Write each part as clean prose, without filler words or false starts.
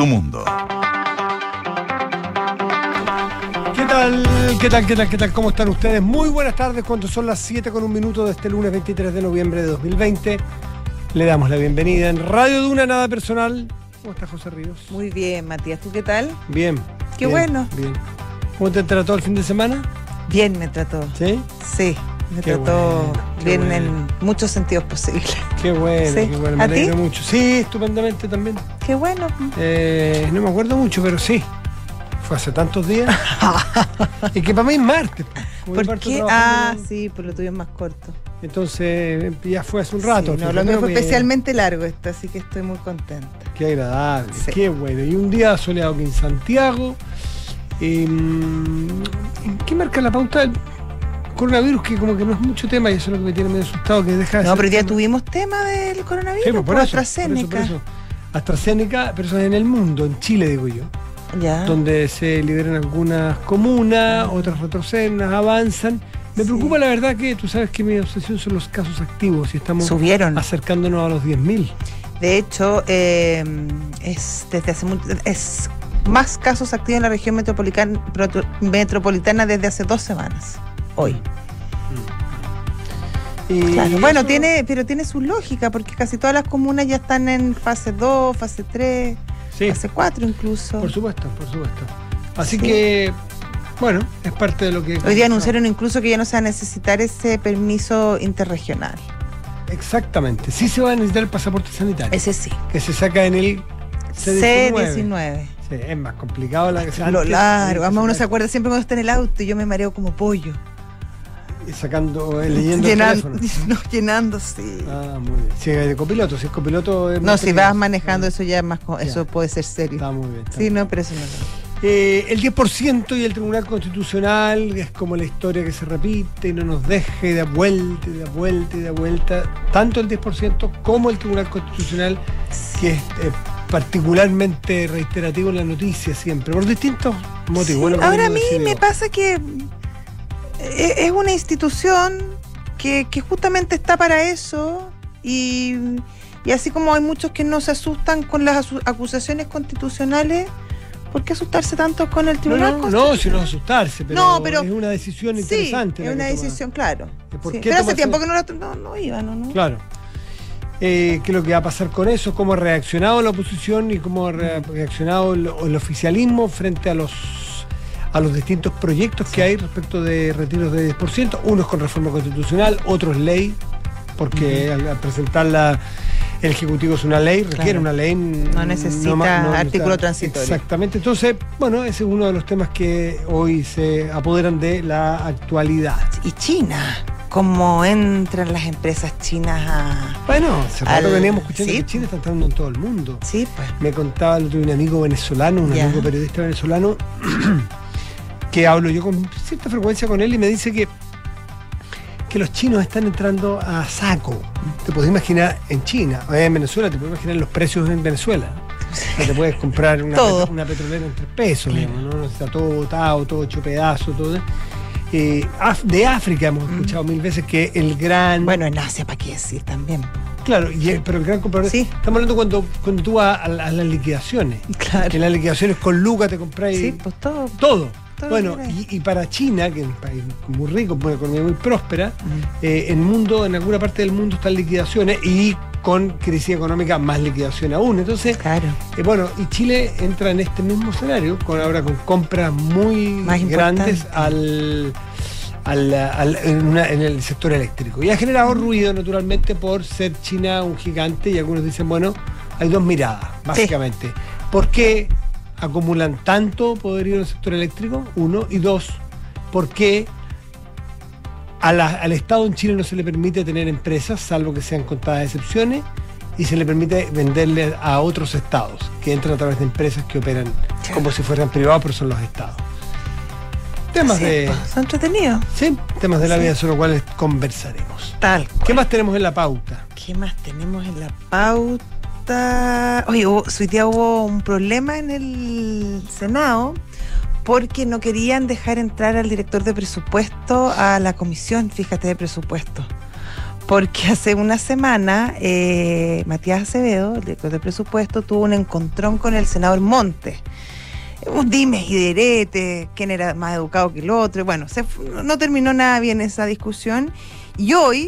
tu mundo. ¿Qué tal? ¿Cómo están ustedes? Muy buenas tardes, cuando son las 7:01 de este lunes 23 de noviembre de 2020. Le damos la bienvenida en Radio Duna, nada personal. ¿Cómo está José Ríos? Muy bien, Matías, ¿tú qué tal? Bien. Qué bueno. Bien. ¿Cómo te trató el fin de semana? Bien me trató. ¿Sí? Sí, me trató bien en muchos sentidos posibles. Qué bueno, Sí. qué bueno, me ¿A ti? alegro mucho. Sí, estupendamente también. Qué bueno. No me acuerdo mucho, pero sí. Fue hace tantos días. Y que para mí es martes. Como yo ¿Por parto qué? trabajando, Sí, por lo tuyo es más corto. Entonces ya fue hace un rato. Sí, no, lo mío fue especialmente largo esto, así que estoy muy contenta. Qué agradable, Sí. qué bueno. Y un día soleado aquí en Santiago. ¿Qué marca la pauta? El coronavirus, que como que no es mucho tema, y eso es lo que me tiene medio asustado, que deja de No, ser pero hoy día tema. tuvimos tema del coronavirus, Sí, pues, por AstraZeneca. por eso. AstraZeneca, pero eso es en el mundo, en Chile digo yo, Ya. donde se liberan algunas comunas, otras retroceden, avanzan. Me Sí. preocupa la verdad que tú sabes que mi obsesión son los casos activos y estamos Subieron. acercándonos a los 10.000. De hecho, es desde hace es más casos activos en la región metropolitana desde hace 2 semanas. Hoy. Y Claro, bueno, eso- pero tiene su lógica, porque casi todas las comunas ya están en fase 2, fase 3, Sí, fase 4 incluso. por supuesto. Así Sí. que, bueno, es parte de lo que... Hoy día anunciaron incluso que ya no se va a necesitar ese permiso interregional. Exactamente. Sí se va a necesitar el pasaporte sanitario, Ese sí. que se saca en el C19. C19. Sí, es más complicado la que se Lo antes, largo. sí, Además uno sí, se acuerda siempre cuando está en el auto y yo me mareo como pollo. sacando, leyendo el Llenando, teléfono. no, llenando, sí. Ah, muy bien. Si es de copiloto, si es copiloto... es No, más si peligroso. vas manejando eso ya es más, Ya. eso puede ser serio. Está muy bien. está Sí, muy bien. no, pero eso no lo. El 10% y el Tribunal Constitucional es como la historia que se repite y no nos deje de vuelta. Tanto el 10% como el Tribunal Constitucional, que es particularmente reiterativo en la noticia siempre, por distintos motivos. Sí, Bueno, ahora a como mí decidió. me pasa que es una institución que justamente está para eso y así como hay muchos que no se asustan con las acusaciones constitucionales, ¿por qué asustarse tanto con el Tribunal Constitucional? No, si no asustarse, pero, No, pero es una decisión Sí, interesante. es la una que toma. decisión, claro. ¿Por Sí, qué pero hace tomarse- tiempo que no iban, ¿no? Claro. ¿Qué es lo que va a pasar con eso? ¿Cómo ha reaccionado la oposición y cómo ha reaccionado el oficialismo frente a los distintos proyectos que hay respecto de retiros de 10%? Unos con reforma constitucional, otros ley, porque al presentarla el Ejecutivo es una ley, requiere Claro. una ley. No necesita artículo transitorio. Exactamente. Entonces, bueno, ese es uno de los temas que hoy se apoderan de la actualidad. Y China, cómo entran las empresas chinas a... Bueno, hace rato Al- veníamos escuchando sí. que China está entrando en todo el mundo. Sí, pues. Me contaba el otro día un amigo venezolano, un Ya. amigo periodista venezolano, que hablo yo con cierta frecuencia con él y me dice que los chinos están entrando a saco. Te puedes imaginar en China, en Venezuela, te puedes imaginar los precios en Venezuela. No te puedes comprar Todo. una petrolera en 3 pesos, digamos, ¿no? Está todo botado, todo hecho pedazo, todo. De África hemos escuchado 1000 veces que el gran... Bueno, en Asia, ¿para qué decir también? Claro, pero el gran comprador... Sí. Estamos hablando cuando tú vas a las liquidaciones. Claro. Que en las liquidaciones con lucas te compráis Sí, pues todo. todo. Todo Bueno, lo que hay. y para China, que es un país muy rico, con una economía muy próspera, en alguna parte del mundo están liquidaciones y con crisis económica más liquidación aún. Entonces, Claro. bueno, y Chile entra en este mismo escenario, ahora con compras muy Más grandes importante. en el sector eléctrico. Y ha generado ruido, naturalmente, por ser China un gigante, y algunos dicen, bueno, hay dos miradas, básicamente. ¿Por qué acumulan tanto poderío en el sector eléctrico? Uno. Y dos, ¿por qué al Estado en Chile no se le permite tener empresas, salvo que sean contadas excepciones, y se le permite venderle a otros estados, que entran a través de empresas que operan como si fueran privados, pero son los estados? Temas Sí, de... pues, son entretenidos. Sí, temas de la Sí. vida sobre los cuales conversaremos. Tal. ¿Qué más tenemos en la pauta? ¿Qué más tenemos en la pauta? Oye, hoy día hubo un problema en el Senado porque no querían dejar entrar al director de presupuesto a la comisión, fíjate, de presupuesto. Porque hace una semana Matías Acevedo, el director de presupuesto, tuvo un encontrón con el senador Montes. Un dimes y diretes, quién era más educado que el otro. Bueno, no terminó nada bien esa discusión. Y hoy,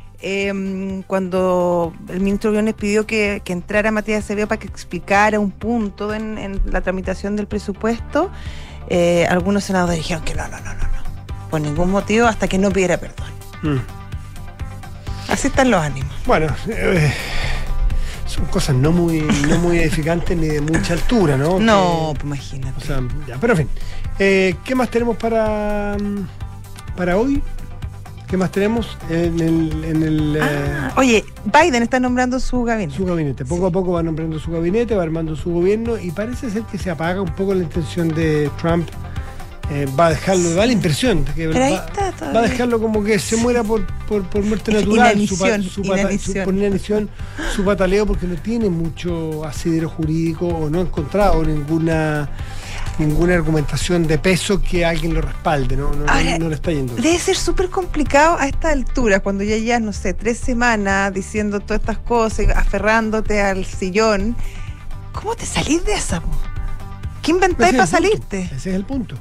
cuando el ministro Briones pidió que entrara Matías Acevedo para que explicara un punto en la tramitación del presupuesto, algunos senadores dijeron que no, por ningún motivo, hasta que no pidiera perdón. Así están los ánimos. Bueno, son cosas no muy edificantes ni de mucha altura, ¿no? No, pues imagínate. O sea, ya, pero en fin. ¿Qué más tenemos para hoy? ¿Qué más tenemos oye, Biden está nombrando su gabinete. Su gabinete. Poco a poco va nombrando su gabinete, va armando su gobierno y parece ser que se apaga un poco la intención de Trump. Va a dejarlo, da la impresión de que va a dejarlo como que se muera por muerte natural, por inanición, su pataleo, porque no tiene mucho asidero jurídico o no ha encontrado ninguna argumentación de peso que alguien lo respalde, no le está yendo. Debe ser súper complicado a esta altura, cuando ya no sé, 3 semanas diciendo todas estas cosas, aferrándote al sillón. ¿Cómo te salís de esa? ¿Qué inventáis para salirte? Ese es el punto,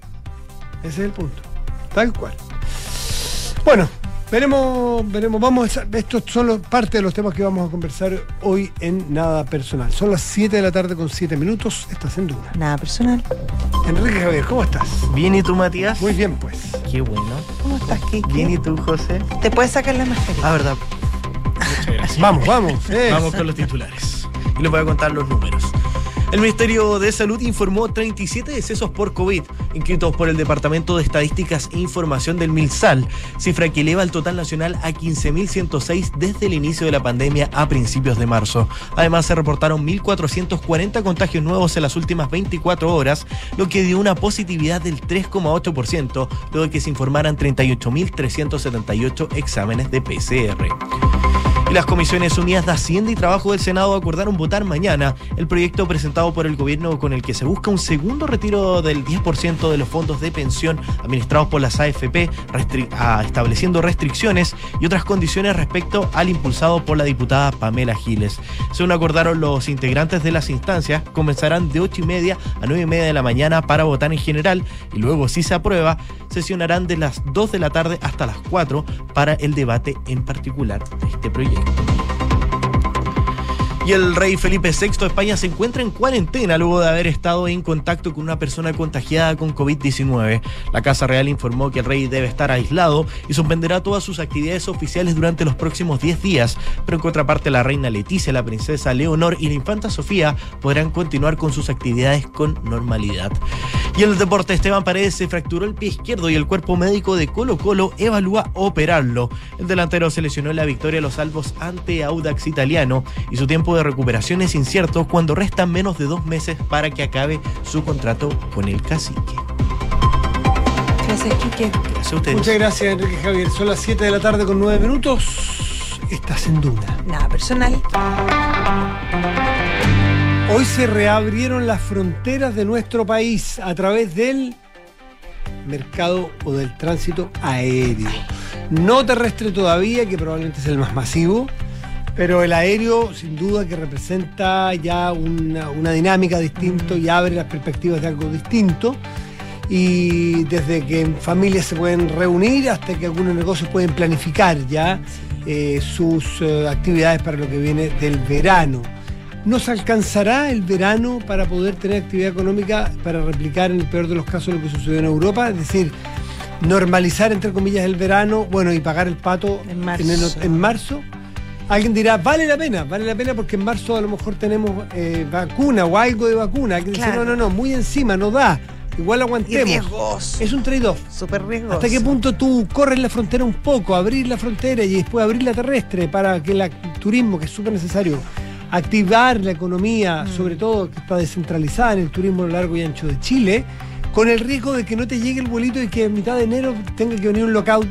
tal cual. Bueno, veremos, estos son parte de los temas que vamos a conversar hoy en Nada Personal. Son las 7 de la tarde con 7 minutos, estás en Duna. Nada Personal. Enrique Javier, ¿cómo estás? Bien, ¿y tú, Matías? Muy bien, pues. Qué bueno. ¿Cómo estás, Kiki? Bien, ¿y tú, José? Te puedes sacar la mascarilla. Ah, verdad. Muchas gracias. Vamos. Vamos con los titulares. Y les voy a contar los números. El Ministerio de Salud informó 37 decesos por COVID, inscritos por el Departamento de Estadísticas e Información del MinSal, cifra que eleva el total nacional a 15.106 desde el inicio de la pandemia a principios de marzo. Además, se reportaron 1.440 contagios nuevos en las últimas 24 horas, lo que dio una positividad del 3,8%, luego de que se informaran 38.378 exámenes de PCR. Y las Comisiones Unidas de Hacienda y Trabajo del Senado acordaron votar mañana el proyecto presentado por el gobierno con el que se busca un segundo retiro del 10% de los fondos de pensión administrados por las AFP, estableciendo restricciones y otras condiciones respecto al impulsado por la diputada Pamela Giles. Según acordaron los integrantes de las instancias, comenzarán de 8:30 a 9:30 de la mañana para votar en general y luego, si se aprueba, sesionarán de las 2 de la tarde hasta las 4 para el debate en particular de este proyecto. Y el rey Felipe VI de España se encuentra en cuarentena luego de haber estado en contacto con una persona contagiada con COVID-19. La Casa Real informó que el rey debe estar aislado y suspenderá todas sus actividades oficiales durante los próximos 10 días, pero en contraparte la reina Leticia, la princesa Leonor y la infanta Sofía podrán continuar con sus actividades con normalidad. Y en el deporte, Esteban Paredes se fracturó el pie izquierdo y el cuerpo médico de Colo-Colo evalúa operarlo. El delantero se lesionó en la victoria de los Albos ante Audax Italiano y su tiempo de recuperación es incierto cuando restan menos de 2 meses para que acabe su contrato con el Cacique. Gracias, Quique. Gracias a ustedes. Muchas gracias, Enrique Javier. Son las 7 de la tarde con 9 minutos. Estás en Duna. Nada Personal. Hoy se reabrieron las fronteras de nuestro país a través del mercado o del tránsito aéreo. No terrestre todavía, que probablemente es el más masivo, pero el aéreo sin duda que representa ya una dinámica distinta y abre las perspectivas de algo distinto. Y desde que familias se pueden reunir hasta que algunos negocios pueden planificar ya sus actividades para lo que viene del verano. ¿Nos alcanzará el verano para poder tener actividad económica para replicar en el peor de los casos lo que sucedió en Europa? Es decir, normalizar entre comillas el verano, bueno, y pagar el pato en marzo. Alguien dirá, vale la pena porque en marzo a lo mejor tenemos vacuna o algo de vacuna. Alguien dice, no, muy encima, no da. Igual aguantemos. Y riesgoso. Es un trade-off. Súper riesgoso. ¿Hasta qué punto tú corres la frontera un poco, abrir la frontera y después abrir la terrestre para que el turismo, que es súper necesario, activar la economía, sobre todo que está descentralizada en el turismo a lo largo y ancho de Chile, con el riesgo de que no te llegue el vuelito y que en mitad de enero tenga que venir un lockout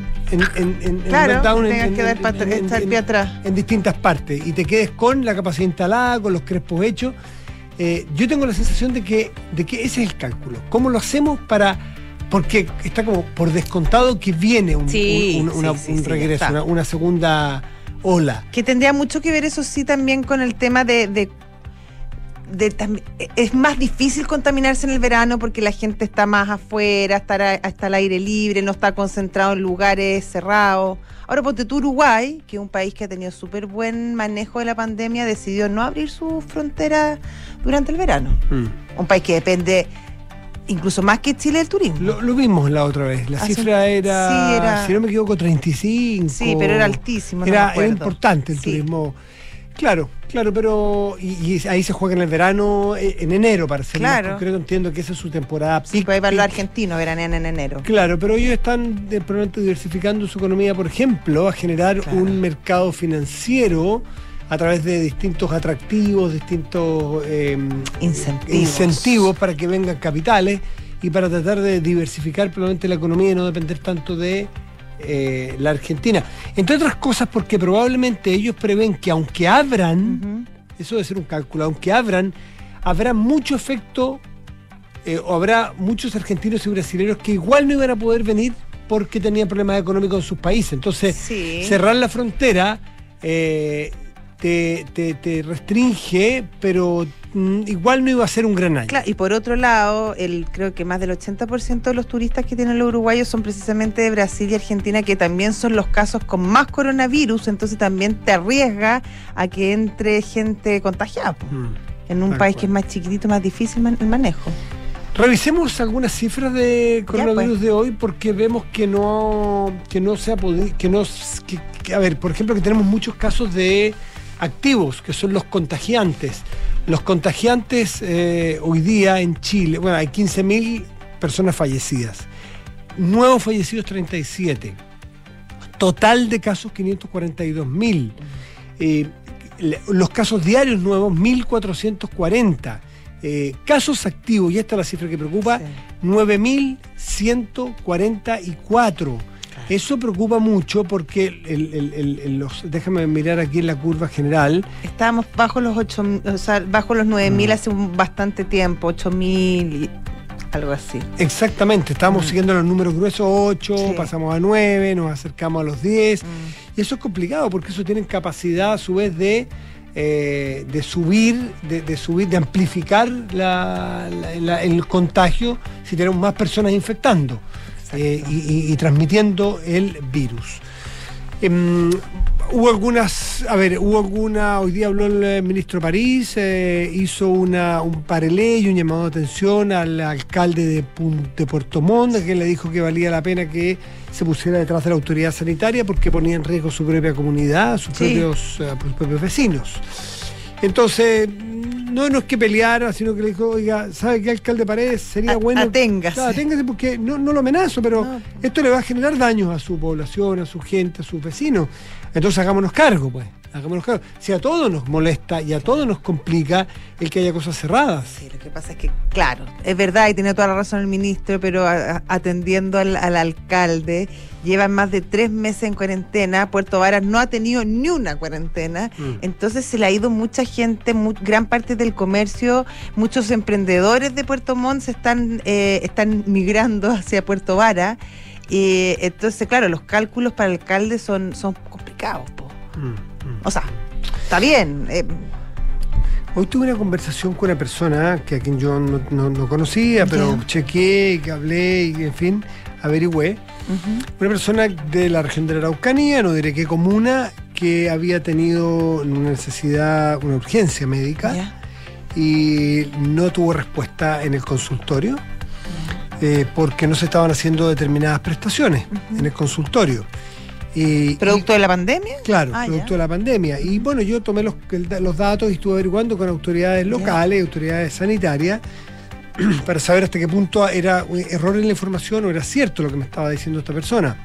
en distintas partes y te quedes con la capacidad instalada, con los crespos hechos? Yo tengo la sensación de que ese es el cálculo. ¿Cómo lo hacemos para porque está como por descontado que viene un regreso, una segunda ola. Que tendría mucho que ver, eso sí, también con el tema es más difícil contaminarse en el verano porque la gente está más afuera, está al aire libre, no está concentrado en lugares cerrados. Ahora, ponte tú, Uruguay, que es un país que ha tenido súper buen manejo de la pandemia, decidió no abrir sus fronteras durante el verano. Un país que depende incluso más que Chile del turismo. Lo vimos la otra vez. La cifra era, si no me equivoco, 35. Sí, pero era altísimo. Era importante el turismo. Claro, pero y ahí se juega en el verano, en enero, para ser más concreto. Entiendo que esa es su temporada peak. Sí, pues para los argentinos veranean en enero. Claro, pero ellos están probablemente diversificando su economía, por ejemplo, a generar un mercado financiero a través de distintos atractivos, distintos incentivos para que vengan capitales y para tratar de diversificar probablemente la economía y no depender tanto de la Argentina. Entre otras cosas porque probablemente ellos prevén que aunque abran, eso debe ser un cálculo, aunque abran, habrá mucho efecto o habrá muchos argentinos y brasileños que igual no iban a poder venir porque tenían problemas económicos en sus países. Entonces, cerrar la frontera te restringe, pero igual no iba a ser un gran año. Claro, y por otro lado, creo que más del 80% de los turistas que tienen los uruguayos son precisamente de Brasil y Argentina, que también son los casos con más coronavirus, entonces también te arriesga a que entre gente contagiada en un país que es más chiquitito, más difícil el manejo. Revisemos algunas cifras de coronavirus de hoy, porque vemos que no se ha podido, a ver, por ejemplo, que tenemos muchos casos de activos, que son los contagiantes. Los contagiantes hoy día en Chile, bueno, hay 15.000 personas fallecidas. Nuevos fallecidos 37. Total de casos 542.000. Los casos diarios nuevos 1.440. Casos activos, y esta es la cifra que preocupa, 9.144. Eso preocupa mucho porque déjame mirar aquí en la curva general. Estábamos bajo los 8.000, o sea, bajo los 9.000 hace bastante tiempo, 8.000 y algo así. Exactamente, estábamos siguiendo los números gruesos, 8, pasamos a 9, nos acercamos a los 10. Y eso es complicado porque eso tiene capacidad a su vez de subir, de amplificar el contagio si tenemos más personas infectando. Y transmitiendo el virus. Hoy día habló el ministro París, hizo un parelé y un llamado de atención al alcalde de Puerto Montt, que le dijo que valía la pena que se pusiera detrás de la autoridad sanitaria porque ponía en riesgo su propia comunidad, sus propios vecinos. Entonces, no es que peleara, sino que le dijo, oiga, ¿sabe qué, alcalde Paredes? Sería bueno... Aténgase. Aténgase porque no lo amenazo, pero esto le va a generar daños a su población, a su gente, a sus vecinos. Entonces hagámonos cargo, pues. Si a todos nos molesta y a todos nos complica el que haya cosas cerradas. Sí, lo que pasa es que, claro, es verdad y tiene toda la razón el ministro, pero atendiendo al alcalde, llevan más de 3 meses en cuarentena. Puerto Varas no ha tenido ni una cuarentena, entonces se le ha ido mucha gente, gran parte del comercio, muchos emprendedores de Puerto Montt están migrando hacia Puerto Varas. Entonces, claro, los cálculos para el alcalde son complicados, po. O sea, está bien. Hoy tuve una conversación con una persona que a quien yo no conocía, pero chequeé, que hablé y, en fin, averigüé. Una persona de la región de la Araucanía, no diré qué comuna, que había tenido una urgencia médica y no tuvo respuesta en el consultorio porque no se estaban haciendo determinadas prestaciones en el consultorio. ¿Producto de la pandemia? Claro, producto de la pandemia. Y bueno, yo tomé los datos y estuve averiguando con autoridades locales, autoridades sanitarias, para saber hasta qué punto era un error en la información o era cierto lo que me estaba diciendo esta persona.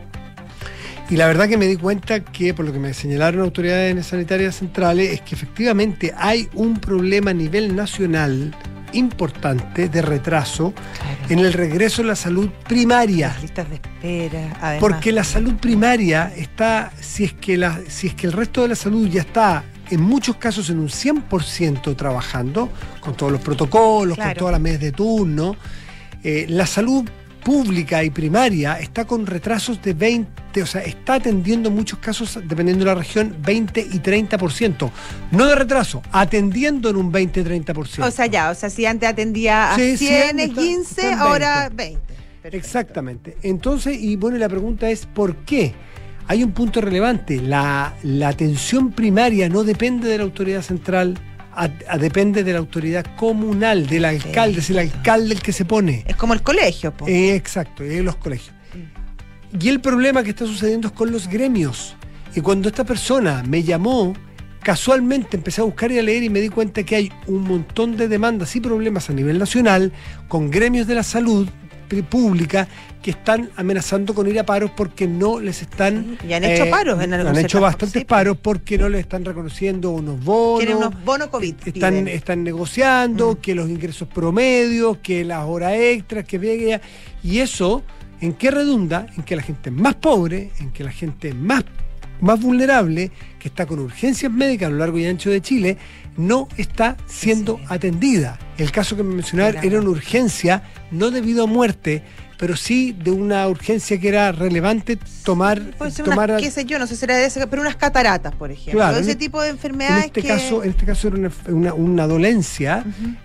Y la verdad que me di cuenta que, por lo que me señalaron autoridades sanitarias centrales, es que efectivamente hay un problema a nivel nacional importante de retraso en el regreso a la salud primaria. Las listas de espera, además. Porque la salud primaria está, si es que el resto de la salud ya está en muchos casos en un 100% trabajando, con todos los protocolos, con todas las medidas de turno, la salud pública y primaria está con retrasos de 20, o sea, está atendiendo muchos casos, dependiendo de la región, 20 y 30%. No de retraso, atendiendo en un 20-30%. O sea, si antes atendía a Sí, 100, está 15, en ahora 20. Perfecto. Exactamente. Entonces, y bueno, la pregunta es, ¿por qué? Hay un punto relevante. La atención primaria no depende de la autoridad central, depende de la autoridad comunal, del alcalde, es el alcalde el que se pone. Es como el colegio, po. Exacto, los colegios. Y el problema que está sucediendo es con los gremios. Y cuando esta persona me llamó, casualmente empecé a buscar y a leer y me di cuenta que hay un montón de demandas y problemas a nivel nacional con gremios de la salud pública que están amenazando con ir a paros porque no les están... Y han hecho paros en algunos Han hecho sectores, bastantes sí, paros porque no les están reconociendo unos bonos. Quieren unos bonos COVID. Están negociando que los ingresos promedios, que las horas extras, que llegue. Y eso, ¿en qué redunda? En que la gente más pobre, en que la gente más vulnerable, que está con urgencias médicas a lo largo y ancho de Chile, no está siendo atendida. El caso que me mencionaba era una urgencia, no debido a muerte, pero sí de una urgencia que era relevante tomar... qué sé yo, no sé si era de ese, pero unas cataratas, por ejemplo. Claro, ese tipo de enfermedades en este caso era una dolencia,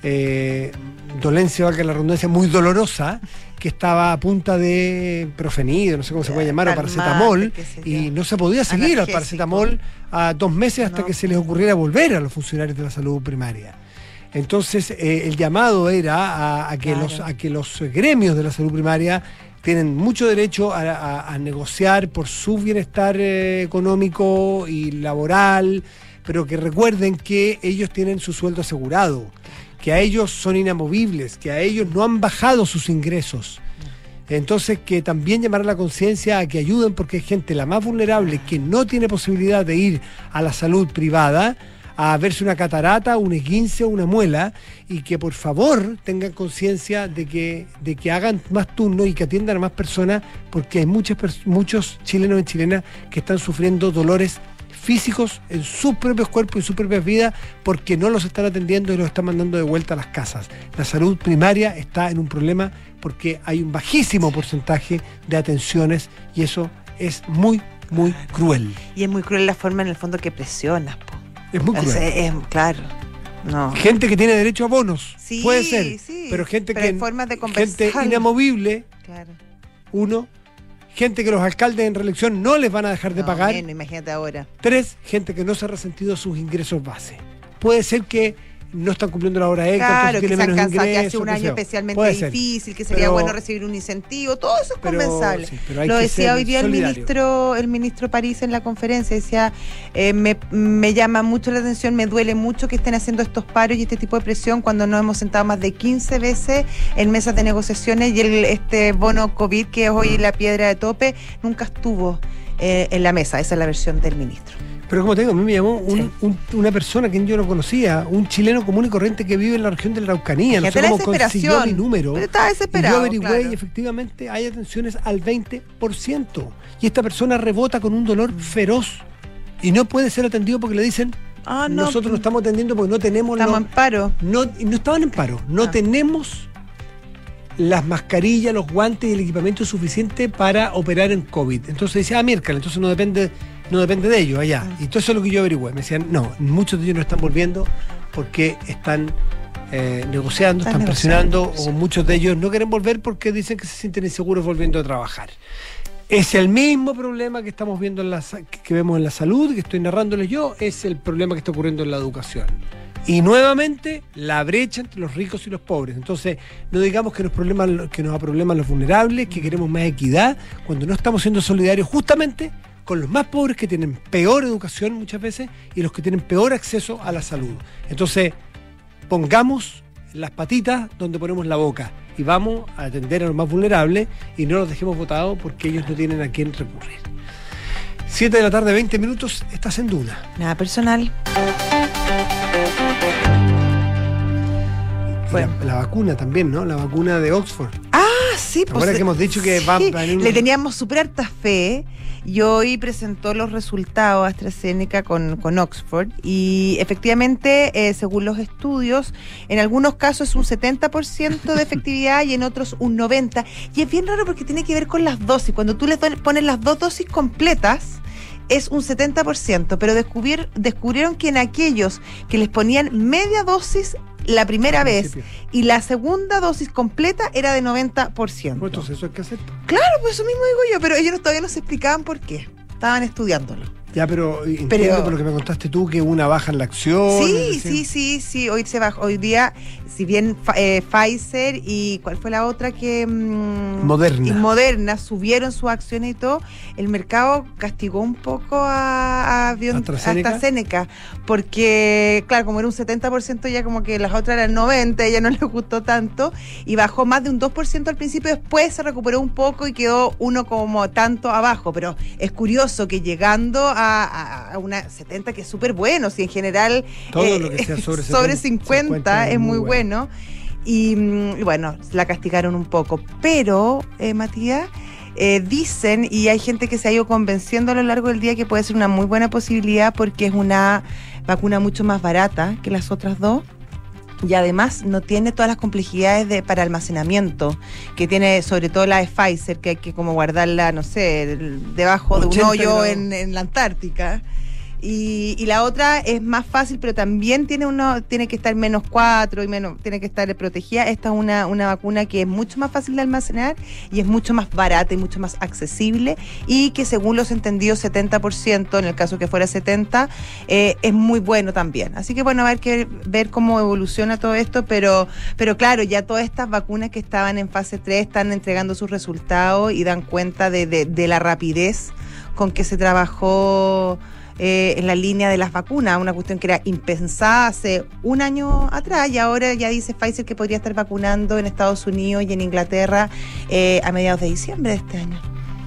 dolencia, valga la redundancia, muy dolorosa, que estaba a punta de profenido, no sé cómo se puede llamar, o paracetamol, y no se podía seguir al paracetamol a 2 meses hasta que se les ocurriera volver a los funcionarios de la salud primaria. Entonces, el llamado era a que los gremios de la salud primaria tienen mucho derecho a negociar por su bienestar económico y laboral, pero que recuerden que ellos tienen su sueldo asegurado, que a ellos son inamovibles, que a ellos no han bajado sus ingresos. Entonces, que también llamar a la conciencia a que ayuden, porque hay gente la más vulnerable que no tiene posibilidad de ir a la salud privada a verse una catarata, un esguince o una muela, y que por favor tengan conciencia de que hagan más turnos y que atiendan a más personas, porque hay muchos chilenos y chilenas que están sufriendo dolores físicos en sus propios cuerpos y en sus propias vidas porque no los están atendiendo y los están mandando de vuelta a las casas. La salud primaria está en un problema porque hay un bajísimo porcentaje de atenciones y eso es muy, muy cruel. Y es muy cruel la forma en el fondo que presionas, po. Es muy cruel. Claro. No. Gente que tiene derecho a bonos, Sí, puede ser, sí, pero gente hay formas de gente conversar. inamovible, Claro. gente que los alcaldes en reelección no les van a dejar de pagar. Bueno, imagínate ahora. 3, gente que no se ha resentido sus ingresos base. Puede ser que no están cumpliendo la hora extra, Claro, entonces que se tiene han menos cansado, que ingresos, hace un qué año sé yo. especialmente Puede ser. difícil, que sería bueno recibir un incentivo, todo eso es conversable. Sí, pero hay Lo que decía ser hoy día solidario. el ministro París en la conferencia, decía, me llama mucho la atención, me duele mucho que estén haciendo estos paros y este tipo de presión cuando nos hemos sentado más de 15 veces en mesas de negociaciones y este bono COVID, que es hoy la piedra de tope, nunca estuvo en la mesa. Esa es la versión del ministro. Pero como te digo, a mí me llamó una persona que yo no conocía, un chileno común y corriente que vive en la región de la Araucanía, no sé cómo consiguió mi número. Pero estaba desesperado. Y yo averigüé claro. y efectivamente hay atenciones al 20%. Y esta persona rebota con un dolor feroz y no puede ser atendido porque le dicen, nosotros no estamos atendiendo porque no tenemos... Estamos en paro. No estaban en paro, no tenemos las mascarillas, los guantes y el equipamiento suficiente para operar en COVID. Entonces dice, miércoles, entonces no depende de ellos allá. Y todo eso es lo que yo averigüé. Me decían, no, muchos de ellos no están volviendo porque están negociando, están presionando, o muchos de ellos no quieren volver porque dicen que se sienten inseguros volviendo a trabajar. Es el mismo problema que estamos viendo que vemos en la salud, que estoy narrándoles yo, es el problema que está ocurriendo en la educación. Y nuevamente, la brecha entre los ricos y los pobres. Entonces, no digamos que nos probleman los vulnerables, que queremos más equidad, cuando no estamos siendo solidarios justamente con los más pobres que tienen peor educación muchas veces y los que tienen peor acceso a la salud. Entonces, pongamos las patitas donde ponemos la boca y vamos a atender a los más vulnerables y no los dejemos botados porque ellos no tienen a quién recurrir. 7 de la tarde, 20 minutos, estás en Duna. Nada personal. Bueno. La vacuna también, ¿no? La vacuna de Oxford. Ah, Sí, ¿Te acuerdas que hemos dicho que va a venir le teníamos súper harta fe y hoy presentó los resultados AstraZeneca con Oxford y efectivamente, según los estudios, en algunos casos es un 70% de efectividad y en otros un 90%. Y es bien raro porque tiene que ver con las dosis. Cuando tú le pones las 2 dosis completas, es un 70%, pero descubrieron que en aquellos que les ponían media dosis la primera vez y la segunda dosis completa era de 90%. Pues entonces eso hay que hacer. Claro, pues eso mismo digo yo, pero ellos todavía no se explicaban por qué. Estaban estudiándolo. Ya, pero entiendo por lo que me contaste tú que una baja en la acción. Sí. Hoy se bajó. Hoy día, si bien Pfizer y ¿cuál fue la otra que? Moderna subieron sus acciones y todo, el mercado castigó un poco a AstraZeneca, porque, claro, como era un 70%, ya como que las otras eran 90%, ella no le gustó tanto, y bajó más de un 2% al principio, después se recuperó un poco y quedó uno como tanto abajo, pero es curioso que llegando a una 70, que es súper bueno, si en general todo lo que sea sobre 50 es muy bueno. Y bueno, la castigaron un poco, pero Matías, dicen, y hay gente que se ha ido convenciendo a lo largo del día, que puede ser una muy buena posibilidad porque es una vacuna mucho más barata que las otras dos. Y además no tiene todas las complejidades para almacenamiento que tiene, sobre todo la de Pfizer, que hay que como guardarla, no sé, debajo de un hoyo en la Antártica. Y la otra es más fácil, pero también tiene que estar -4 y tiene que estar protegida. Esta es una vacuna que es mucho más fácil de almacenar y es mucho más barata y mucho más accesible, y que según los entendidos 70%, en el caso que fuera 70%, es muy bueno también. Así que bueno, hay que ver cómo evoluciona todo esto, pero claro, ya todas estas vacunas que estaban en fase 3 están entregando sus resultados y dan cuenta de la rapidez con que se trabajó en la línea de las vacunas, una cuestión que era impensada hace un año atrás, y ahora ya dice Pfizer que podría estar vacunando en Estados Unidos y en Inglaterra a mediados de diciembre de este año.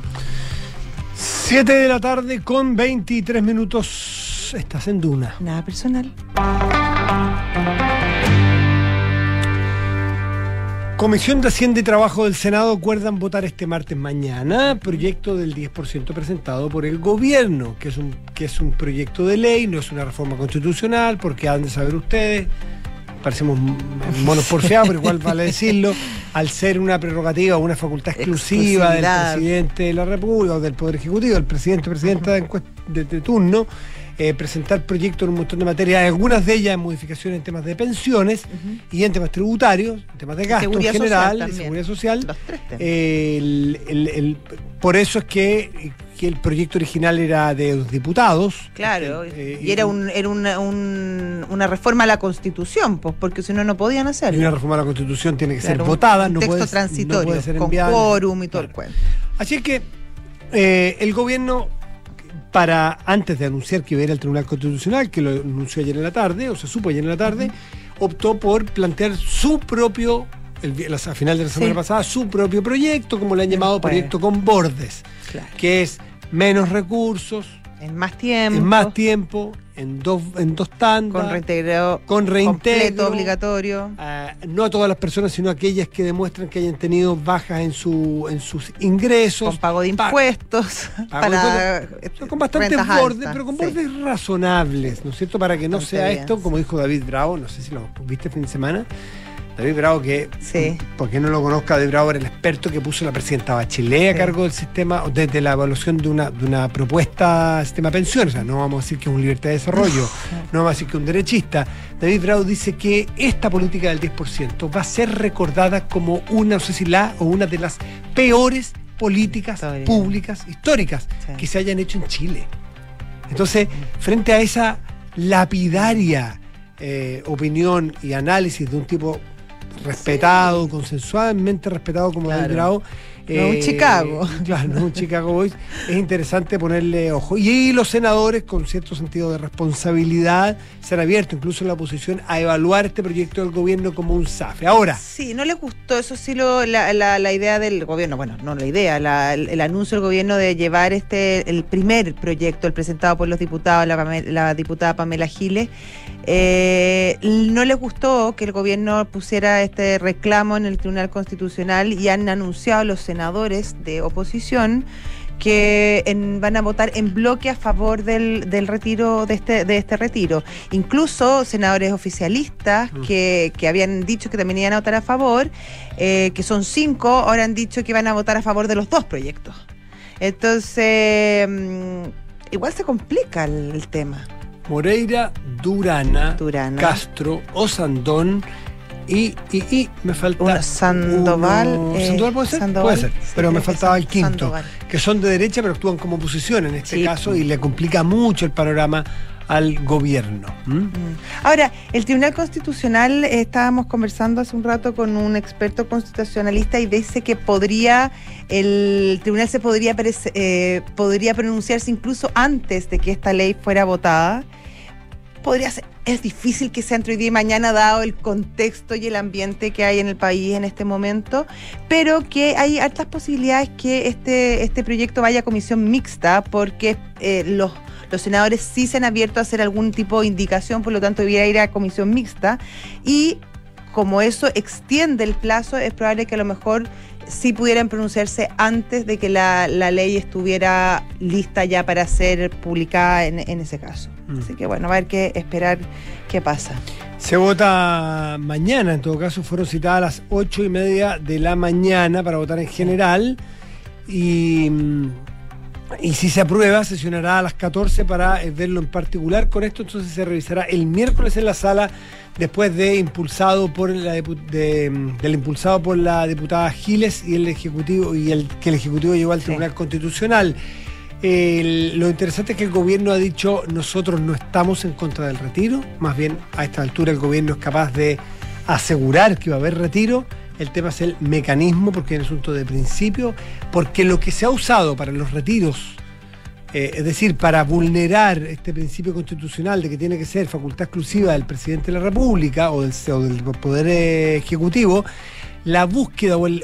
7 de la tarde con 23 minutos. Estás en Duna. Nada personal. Comisión de Hacienda y Trabajo del Senado acuerdan votar este martes mañana proyecto del 10% presentado por el gobierno, que es un proyecto de ley, no es una reforma constitucional, porque han de saber ustedes, parecemos monos porfiados, pero igual vale decirlo, al ser una prerrogativa o una facultad exclusiva del presidente de la República o del Poder Ejecutivo, del presidenta de turno, presentar proyectos en un montón de materias, algunas de ellas en modificaciones en temas de pensiones y en temas tributarios, en temas de gasto en general, de seguridad social. Los tres temas. Por eso es que el proyecto original era de los diputados. Claro, y era una reforma a la Constitución, pues, porque si no, no podían hacerlo. Y una reforma a la Constitución tiene que ser votada, no puede, transitorio, no puede ser enviada. Con quórum y todo el cuento. Así que el gobierno, antes de anunciar que iba a ir al Tribunal Constitucional, que lo anunció ayer en la tarde, o se supo ayer en la tarde, optó por plantear su propio, a final de la semana pasada, su propio proyecto, como le han llamado, proyecto con bordes, que es menos recursos, en más tiempo, en dos tandas, con reintegro completo, obligatorio, no a todas las personas, sino a aquellas que demuestran que hayan tenido bajas en sus ingresos, con pago de impuestos, con bastantes bordes, pero con bordes razonables, ¿no es cierto? Para que no sea esto, como dijo David Bravo, no sé si lo viste el fin de semana. David Bravo, que, porque no lo conozca, David Bravo era el experto que puso la presidenta Bachelet a cargo del sistema, desde la evaluación de una propuesta de sistema de pensiones. O sea, no vamos a decir que es un libertad de desarrollo, no vamos a decir que es un derechista. David Bravo dice que esta política del 10% va a ser recordada como una, no sé si una de las peores políticas públicas históricas que se hayan hecho en Chile. Entonces, frente a esa lapidaria opinión y análisis de un tipo respetado, consensuadamente respetado como David Bravo, No un Chicago. Claro, no un Chicago Boys. Es interesante ponerle ojo. Y los senadores, con cierto sentido de responsabilidad, se han abierto, incluso en la oposición, a evaluar este proyecto del gobierno como un zafe. Ahora. Sí, no les gustó, eso sí, la idea del gobierno, bueno, no la idea, el anuncio del gobierno de llevar el primer proyecto, el presentado por los diputados, la diputada Pamela Giles. No les gustó que el gobierno pusiera este reclamo en el Tribunal Constitucional y han anunciado los senadores de oposición que van a votar en bloque a favor del retiro de este retiro. Incluso senadores oficialistas que habían dicho que también iban a votar a favor, que son 5, ahora han dicho que van a votar a favor de los 2 proyectos. Entonces, igual se complica el tema. Moreira, Durana, Castro, Osandón y me falta Sandoval. ¿Sandoval puede ser? Sandoval, puede ser, sí, pero me faltaba el quinto, Sandoval, que son de derecha pero actúan como oposición en este caso y le complica mucho el panorama al gobierno. Ahora, el Tribunal Constitucional, estábamos conversando hace un rato con un experto constitucionalista y dice que el tribunal se podría pronunciarse incluso antes de que esta ley fuera votada. Podría ser, es difícil que sea entre hoy día y mañana dado el contexto y el ambiente que hay en el país en este momento, pero que hay altas posibilidades que este proyecto vaya a comisión mixta porque los senadores sí se han abierto a hacer algún tipo de indicación, por lo tanto debiera ir a comisión mixta y como eso extiende el plazo, es probable que a lo mejor sí pudieran pronunciarse antes de que la ley estuviera lista ya para ser publicada en ese caso. Así que bueno, va a haber que esperar qué pasa. Se vota mañana, en todo caso fueron citadas a las 8:30 de la mañana para votar en general y si se aprueba, sesionará a las 14 para verlo en particular. Con esto entonces se revisará el miércoles en la sala, después de impulsado por la diputada Giles y el Ejecutivo que el Ejecutivo llevó al Tribunal Constitucional. Lo interesante es que el gobierno ha dicho: nosotros no estamos en contra del retiro, más bien a esta altura el gobierno es capaz de asegurar que va a haber retiro. El tema es el mecanismo, porque es un asunto de principio, porque lo que se ha usado para los retiros, es decir, para vulnerar este principio constitucional de que tiene que ser facultad exclusiva del presidente de la República o del Poder Ejecutivo, la búsqueda o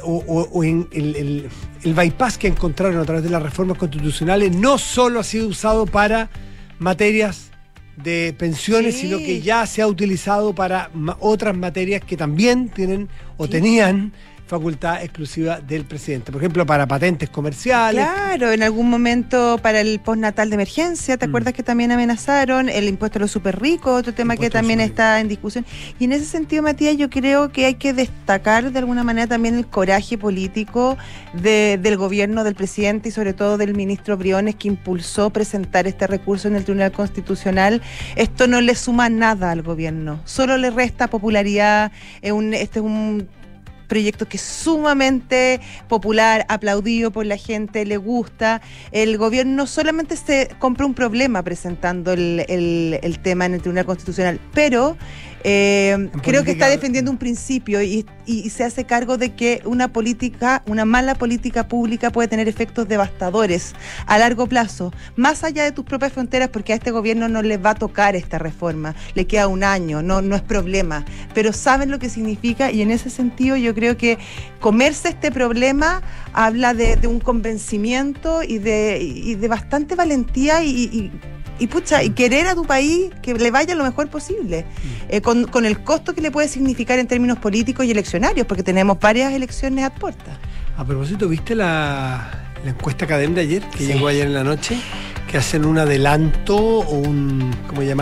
el bypass que encontraron a través de las reformas constitucionales no solo ha sido usado para materias de pensiones, sino que ya se ha utilizado para otras materias que también tienen o tenían facultad exclusiva del presidente. Por ejemplo, para patentes comerciales. Claro, en algún momento para el postnatal de emergencia, ¿te acuerdas que también amenazaron? El impuesto a los súper ricos, otro tema que también está en discusión. Y en ese sentido, Matías, yo creo que hay que destacar de alguna manera también el coraje político del gobierno, del presidente y sobre todo del ministro Briones, que impulsó presentar este recurso en el Tribunal Constitucional. Esto no le suma nada al gobierno, solo le resta popularidad. Este es un proyecto que es sumamente popular, aplaudido por la gente, le gusta. El gobierno solamente se compra un problema presentando el tema en el Tribunal Constitucional, pero creo que está defendiendo un principio y se hace cargo de que una mala política pública puede tener efectos devastadores a largo plazo, más allá de tus propias fronteras, porque a este gobierno no le va a tocar esta reforma, le queda un año, no es problema, pero saben lo que significa y en ese sentido yo creo que comerse este problema habla de un convencimiento y de bastante valentía y querer a tu país que le vaya lo mejor posible, con el costo que le puede significar en términos políticos y eleccionarios, porque tenemos varias elecciones a puerta. A propósito, ¿viste la encuesta Cadem de ayer, que llegó ayer en la noche? Que hacen un adelanto o un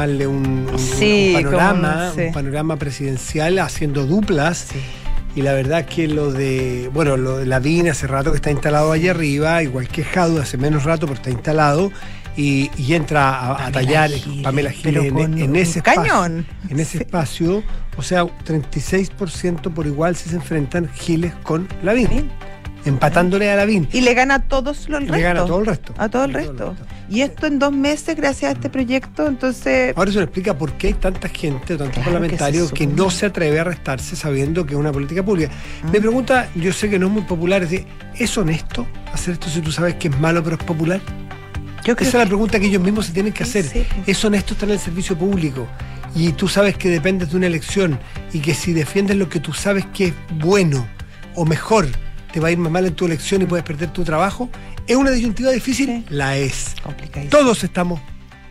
panorama presidencial haciendo duplas. Sí. Y la verdad que lo de Lavín hace rato que está instalado allá arriba, igual que Jadwe hace menos rato, pero está instalado. Y entra a tallar Pamela Giles en ese cañón. En ese espacio, o sea, 36% por igual si se enfrentan Giles con Lavín, empatándole a Lavín. Y le gana a todos los restos. Le gana a todo el resto. A todo el resto. Y esto en 2 meses, gracias a este proyecto, entonces... Ahora eso explica por qué hay tanta gente, tantos Claro parlamentarios que no se atreve a arrestarse sabiendo que es una política pública. Me pregunta, yo sé que no es muy popular, ¿es honesto hacer esto si tú sabes que es malo pero es popular? Yo creo Esa es la pregunta que ellos mismos se tienen que hacer. Sí. ¿Es honesto estar en el servicio público? Y tú sabes que dependes de una elección y que si defiendes lo que tú sabes que es bueno o mejor, te va a ir más mal en tu elección y puedes perder tu trabajo. ¿Es una disyuntiva difícil? Sí. La es. complicadísimo. Todos estamos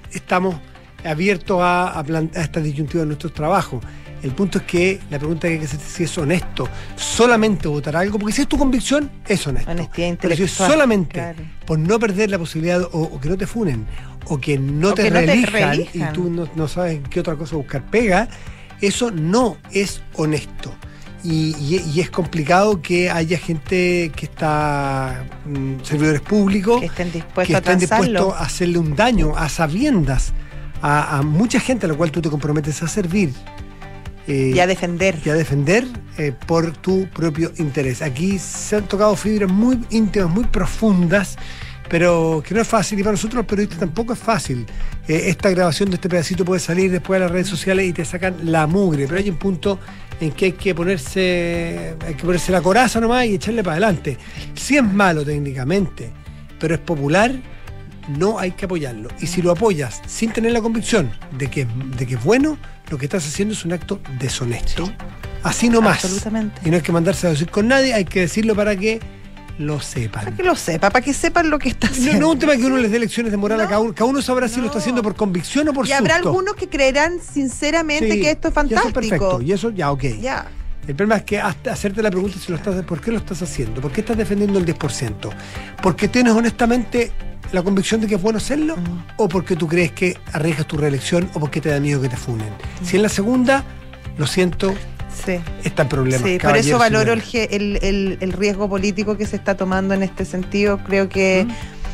abiertos a esta disyuntiva en nuestros trabajos. El punto es que la pregunta que hay que hacer es si es honesto solamente votar algo, porque si es tu convicción, es honesto. Honestidad Pero si es intelectual, solamente claro. por no perder la posibilidad o que no te funen o que no O te que no te reelijan y reelijan. tú no sabes en qué otra cosa buscar pega, eso no es honesto. Y es complicado que haya gente que está servidores públicos Que estén que dispuestos a estén transarlo. dispuestos a hacerle un daño a sabiendas a mucha gente a la cual tú te comprometes a servir Y a defender. y a defender por tu propio interés. Aquí se han tocado fibras muy íntimas, muy profundas, pero que no es fácil, y para nosotros los periodistas tampoco es fácil. Esta grabación de este pedacito puede salir después a las redes sociales y te sacan la mugre, pero hay un punto en que hay que ponerse la coraza nomás y echarle para adelante. Si es malo técnicamente, pero es popular, no hay que apoyarlo. Y si lo apoyas sin tener la convicción de que es bueno, lo que estás haciendo es un acto deshonesto. Sí. Así nomás. Absolutamente. Y no hay que mandarse a decir con nadie, hay que decirlo para que lo sepan. Para que lo sepa, para que sepan lo que está haciendo. No es un tema que uno les dé lecciones de moral a No. cada uno. Cada uno sabrá si No. lo está haciendo por convicción o por Y susto. habrá algunos que creerán sinceramente Sí, que esto es y fantástico. eso es perfecto. Y eso ya, ok. Ya. El problema es que hasta hacerte la pregunta ¿por qué lo estás haciendo? ¿Por qué estás defendiendo el 10%? ¿Porque tienes honestamente la convicción de que es bueno hacerlo? ¿O porque tú crees que arriesgas tu reelección? ¿O porque te da miedo que te funen? Si es la segunda, lo siento, Sí. está en problemas. Sí, por caballeros eso y valoro señoras. el riesgo político que se está tomando en este sentido. Creo que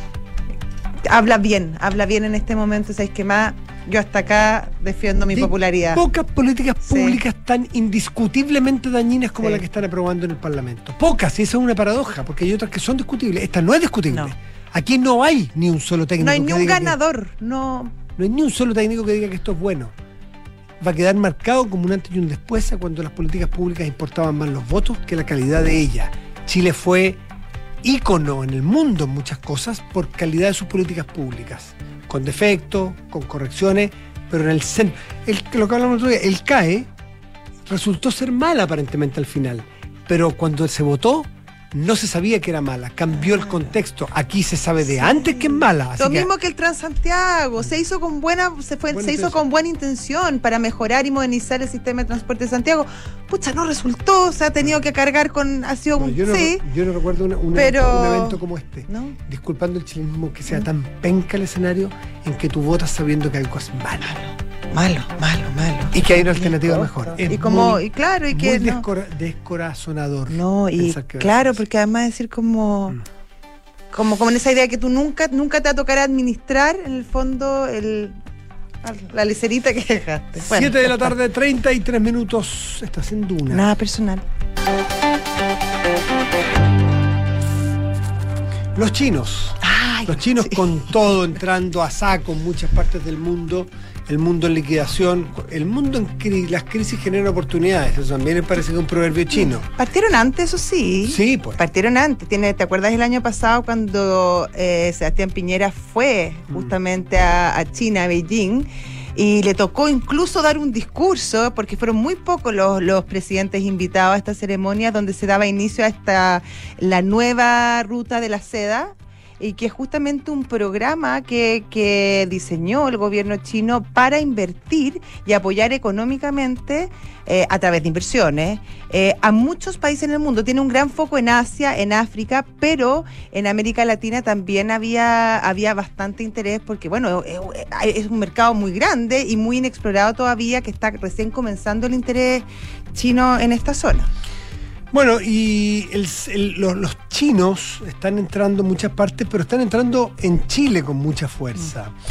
habla bien en este momento. ¿Sabes qué más? Yo hasta acá defiendo mi Hay popularidad. Pocas políticas Sí. públicas tan indiscutiblemente dañinas como Sí. la que están aprobando en el Parlamento. Pocas, y eso es una paradoja, porque hay otras que son discutibles. Esta no es discutible. No. Aquí no hay ni un solo técnico No hay ni que un diga que- ganador. No. No hay ni un solo técnico que diga que esto es bueno. Va a quedar marcado como un antes y un después a cuando las políticas públicas importaban más los votos que la calidad de ellas. Chile fue ícono en el mundo en muchas cosas por calidad de sus políticas públicas, con defectos, con correcciones, pero en el centro. Lo que hablamos el otro día, el CAE resultó ser mala aparentemente al final, pero cuando se votó no se sabía que era mala, cambió el contexto. Aquí se sabe de antes que es mala. Así Lo que- mismo que el Transantiago, se hizo con buena intención para mejorar y modernizar el sistema de transporte de Santiago. Pucha, no resultó, se ha tenido que cargar con, ha sido No, un yo no sí, recuerdo un pero- evento como este. ¿no? Disculpando el chilenismo, que sea tan penca el escenario en que tú votas sabiendo que algo es malo Malo. y que hay una alternativa mejor. Es Y como, muy- y claro, y que muy no. descorazonador. No, y pensar que va a claro, ser porque además decir como, Mm. como en esa idea que tú nunca te va a tocar administrar, en el fondo, la lecerita que dejaste. así. Bueno, 7 de la tarde, 33 minutos. Estás en Duna. Nada personal. Los chinos. Ay, Los chinos sí. con todo entrando a saco en muchas partes del mundo, el mundo en liquidación, el mundo en crisis, las crisis generan oportunidades, eso también me parece que es un proverbio chino. Partieron antes, eso sí. Sí, pues. Partieron antes. ¿Te acuerdas el año pasado cuando Sebastián Piñera fue justamente a China, a Beijing? Y le tocó incluso dar un discurso, porque fueron muy pocos los presidentes invitados a esta ceremonia, donde se daba inicio a la nueva ruta de la seda, y que es justamente un programa que diseñó el gobierno chino para invertir y apoyar económicamente a través de inversiones a muchos países en el mundo. Tiene un gran foco en Asia, en África, pero en América Latina también había bastante interés porque, bueno, es un mercado muy grande y muy inexplorado todavía, que está recién comenzando el interés chino en esta zona. Bueno, y los chinos están entrando en muchas partes, pero están entrando en Chile con mucha fuerza.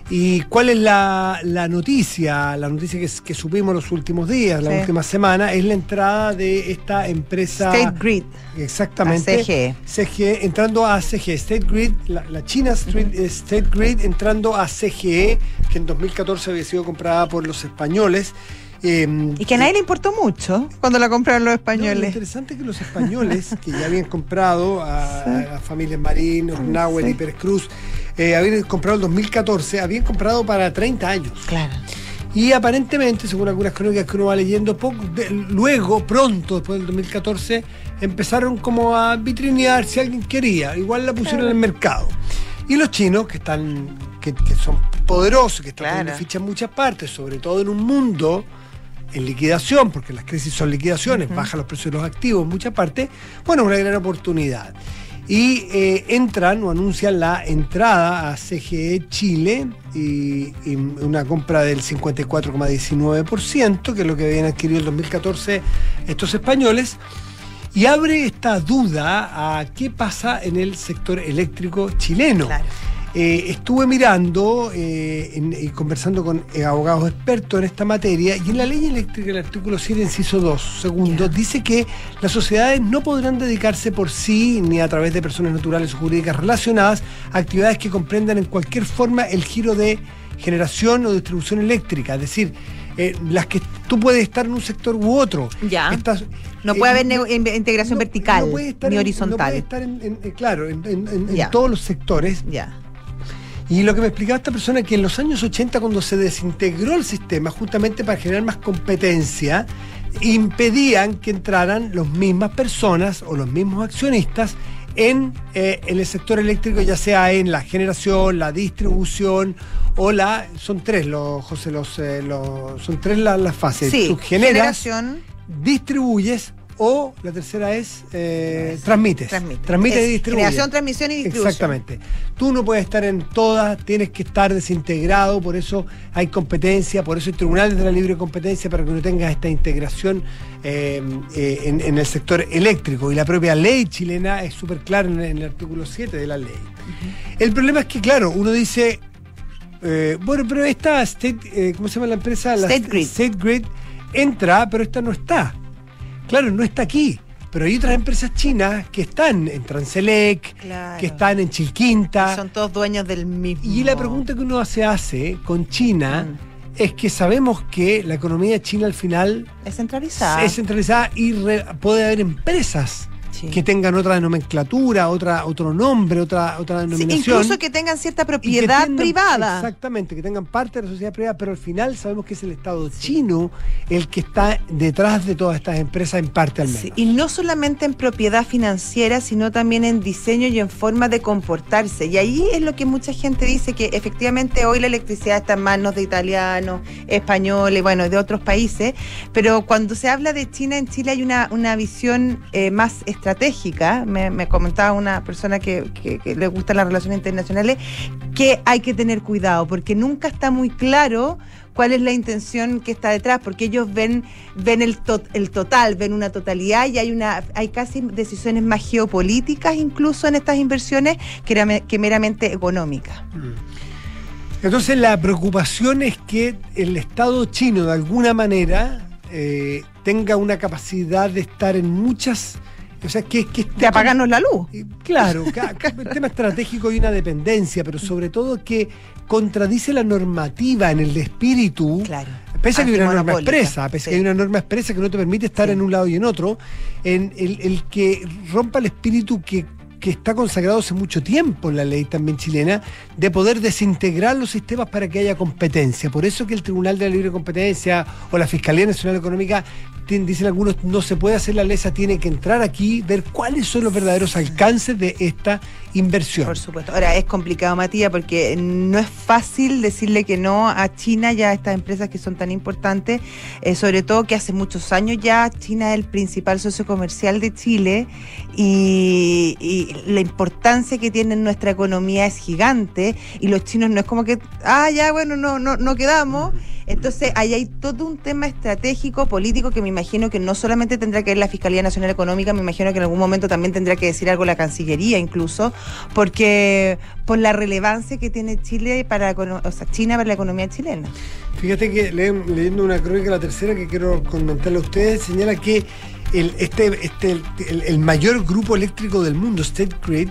¿Y cuál es la noticia? La noticia que supimos los últimos días, la última semana, es la entrada de esta empresa State Grid. Exactamente. CGE entrando a CGE. State Grid, la China State Grid entrando a CGE, que en 2014 había sido comprada por los españoles. Y que a nadie le importó mucho cuando la compraron los españoles. Lo interesante es que los españoles, que ya habían comprado a las familias Marín, Nahuel y Pérez Cruz, habían comprado en 2014, habían comprado para 30 años. Claro. Y aparentemente, según algunas crónicas que uno va leyendo, pronto, después del 2014, empezaron como a vitrinear si alguien quería. Igual la pusieron en el mercado. Y los chinos, que son poderosos, que están poniendo ficha en muchas partes, sobre todo en un mundo en liquidación, porque las crisis son liquidaciones, bajan los precios de los activos en muchas partes, bueno, es una gran oportunidad. Y entran o anuncian la entrada a CGE Chile y una compra del 54,19%, que es lo que habían adquirido en 2014 estos españoles, y abre esta duda a qué pasa en el sector eléctrico chileno. Claro. Estuve mirando y conversando con abogados expertos en esta materia, y en la ley eléctrica, el artículo 7, inciso 2, segundo, dice que las sociedades no podrán dedicarse por sí, ni a través de personas naturales o jurídicas relacionadas, a actividades que comprendan en cualquier forma el giro de generación o distribución eléctrica. Es decir, las que tú puedes estar en un sector u otro. No puede haber integración vertical ni horizontal. No puede estar en todos los sectores. Y lo que me explicaba esta persona es que en los años 80, cuando se desintegró el sistema, justamente para generar más competencia, impedían que entraran las mismas personas o los mismos accionistas en el sector eléctrico, ya sea en la generación, la distribución o son tres, José, son tres las fases. Sí, tú generas, generación, distribuyes, o la tercera es transmites y distribuyes. Generación, transmisión y distribución. Exactamente. Tú no puedes estar en todas, tienes que estar desintegrado, por eso hay competencia, por eso hay tribunales de la libre competencia, para que no tengas esta integración en el sector eléctrico. Y la propia ley chilena es súper clara en el artículo 7 de la ley. El problema es que, claro, uno dice, bueno, pero esta ¿cómo se llama la empresa? State Grid entra, pero esta no está. Claro, no está aquí, pero hay otras empresas chinas que están en Transelec, que están en Chilquinta. Y son todos dueños del mismo. Y la pregunta que uno se hace con China es que sabemos que la economía china al final es centralizada y puede haber empresas que tengan otra nomenclatura, otro nombre, otra denominación. Incluso que tengan cierta propiedad privada. Exactamente, que tengan parte de la sociedad privada, pero al final sabemos que es el Estado chino el que está detrás de todas estas empresas, en parte al menos. Y no solamente en propiedad financiera, sino también en diseño y en forma de comportarse. Y ahí es lo que mucha gente dice, que efectivamente hoy la electricidad está en manos de italianos, españoles, bueno, de otros países, pero cuando se habla de China, en Chile hay una visión más estratégica. Me comentaba una persona que le gustan las relaciones internacionales, que hay que tener cuidado, porque nunca está muy claro cuál es la intención que está detrás, porque ellos ven el total, ven una totalidad, y hay casi decisiones más geopolíticas incluso en estas inversiones que meramente económicas. Entonces la preocupación es que el Estado chino, de alguna manera, tenga una capacidad de estar en muchas... O sea, de apagarnos la luz. Claro, el tema estratégico y una dependencia, pero sobre todo que contradice la normativa en el espíritu. Claro. Pese a que hay una norma expresa, que hay una norma expresa que no te permite estar en un lado y en otro, en el que rompa el espíritu que está consagrado hace mucho tiempo en la ley también chilena, de poder desintegrar los sistemas para que haya competencia. Por eso que el Tribunal de la Libre Competencia o la Fiscalía Nacional Económica, dicen algunos, no se puede hacer la lesa, tiene que entrar aquí, ver cuáles son los verdaderos alcances de esta inversión. Por supuesto. Ahora, es complicado, Matías, porque no es fácil decirle que no a China, ya a estas empresas que son tan importantes, sobre todo que hace muchos años ya China es el principal socio comercial de Chile, y la importancia que tiene en nuestra economía es gigante, y los chinos no es como que, ya, bueno, no quedamos. Entonces, ahí hay todo un tema estratégico, político, que me imagino que no solamente tendrá que ver la Fiscalía Nacional Económica, me imagino que en algún momento también tendrá que decir algo la Cancillería incluso, porque por la relevancia que tiene China para la economía chilena. Fíjate que leyendo una crónica, la tercera, que quiero comentarle a ustedes, señala que el mayor grupo eléctrico del mundo, State Grid,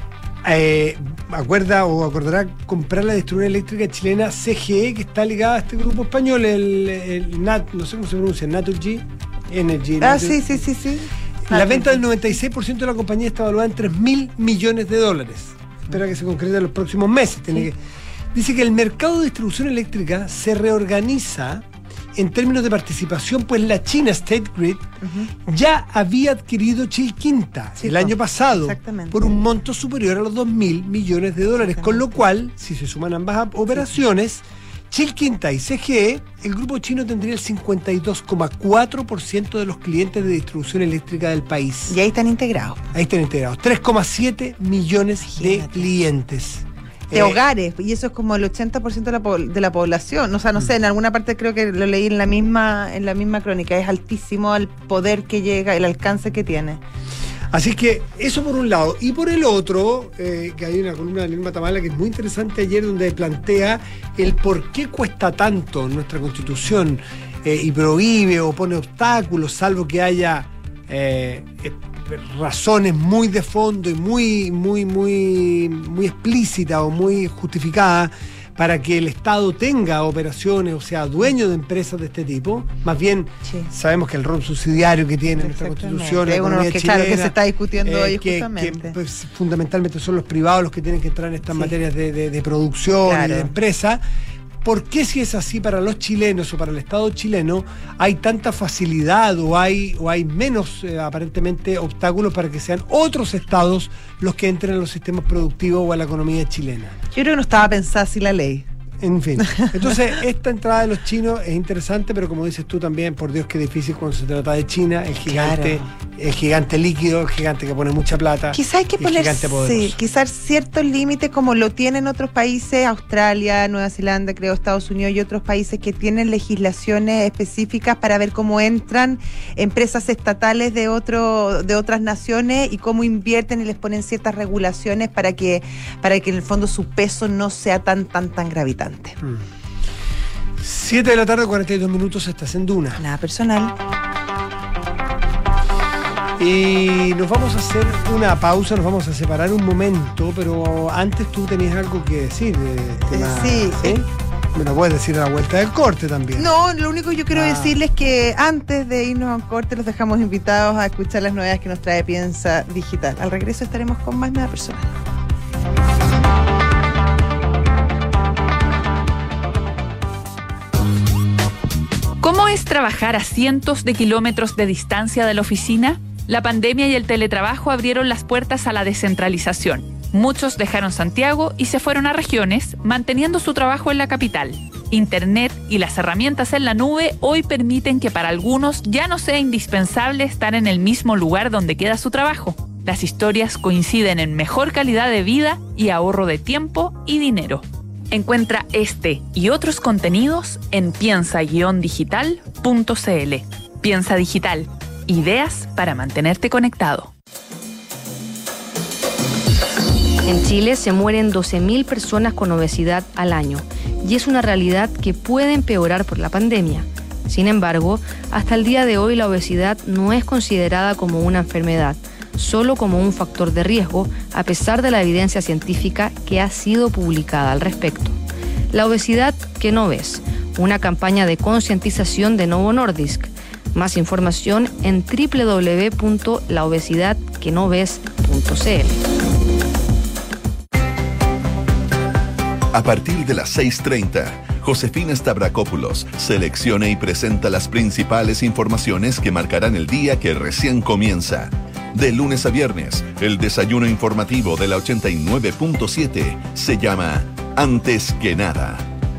acordará comprar la distribuidora eléctrica chilena CGE, que está ligada a este grupo español, el NAT, no sé cómo se pronuncia, Naturgy Energy. Sí. La venta del 96% de la compañía está evaluada en $3.000 millones. Espera que se concrete en los próximos meses. Dice que el mercado de distribución eléctrica se reorganiza en términos de participación, pues la China State Grid ya había adquirido Chilquinta el año pasado por un monto superior a los $2.000 millones, con lo cual, si se suman ambas operaciones, Chilquinta y CGE, el grupo chino tendría el 52,4% de los clientes de distribución eléctrica del país. Y ahí están integrados. 3,7 millones de clientes. De hogares, y eso es como el 80% de la población. O sea, no sé, en alguna parte creo que lo leí en la misma crónica. Es altísimo el poder que llega, el alcance que tiene. Así que eso por un lado. Y por el otro, que hay una columna de Nilma Tamala que es muy interesante ayer, donde plantea el por qué cuesta tanto nuestra Constitución y prohíbe o pone obstáculos, salvo que haya razones muy de fondo y muy explícitas o muy justificadas para que el Estado tenga operaciones, o sea, dueño de empresas de este tipo. Más bien, sabemos que el rol subsidiario que tiene nuestra Constitución, es uno de los que, chilena, que se está discutiendo hoy justamente. Que pues, fundamentalmente son los privados los que tienen que entrar en estas materias de producción y de empresa. ¿Por qué, si es así, para los chilenos o para el Estado chileno hay tanta facilidad o hay menos aparentemente obstáculos para que sean otros estados los que entren en los sistemas productivos o a la economía chilena? Yo creo que no estaba pensada así la ley. En fin, entonces esta entrada de los chinos es interesante, pero como dices tú también, por Dios, qué difícil cuando se trata de China, el gigante líquido, el gigante que pone mucha plata. Quizás hay que poner quizás ciertos límites, como lo tienen otros países, Australia, Nueva Zelanda, creo, Estados Unidos y otros países que tienen legislaciones específicas para ver cómo entran empresas estatales de otras naciones y cómo invierten y les ponen ciertas regulaciones para que en el fondo su peso no sea tan gravitante. 7 de la tarde, 42 minutos, estás en Duna. Nada personal. Y nos vamos a hacer una pausa, nos vamos a separar un momento, pero antes tú tenías algo que decir. Sí. Me lo puedes decir a la vuelta del corte también. No, lo único que yo quiero decirles es que antes de irnos a un corte los dejamos invitados a escuchar las novedades que nos trae Piensa Digital. Al regreso estaremos con más Nada Personal. ¿Cómo es trabajar a cientos de kilómetros de distancia de la oficina? La pandemia y el teletrabajo abrieron las puertas a la descentralización. Muchos dejaron Santiago y se fueron a regiones, manteniendo su trabajo en la capital. Internet y las herramientas en la nube hoy permiten que para algunos ya no sea indispensable estar en el mismo lugar donde queda su trabajo. Las historias coinciden en mejor calidad de vida y ahorro de tiempo y dinero. Encuentra este y otros contenidos en piensa-digital.cl. Piensa Digital. Ideas para mantenerte conectado. En Chile se mueren 12.000 personas con obesidad al año y es una realidad que puede empeorar por la pandemia. Sin embargo, hasta el día de hoy la obesidad no es considerada como una enfermedad, solo como un factor de riesgo, a pesar de la evidencia científica que ha sido publicada al respecto. La obesidad que no ves, una campaña de concientización de Novo Nordisk. Más información en www.laobesidadquenoves.cl. A partir de las 6:30, Josefina Stavrakopoulos selecciona y presenta las principales informaciones que marcarán el día que recién comienza. De lunes a viernes, el desayuno informativo de la 89.7 se llama Antes que nada.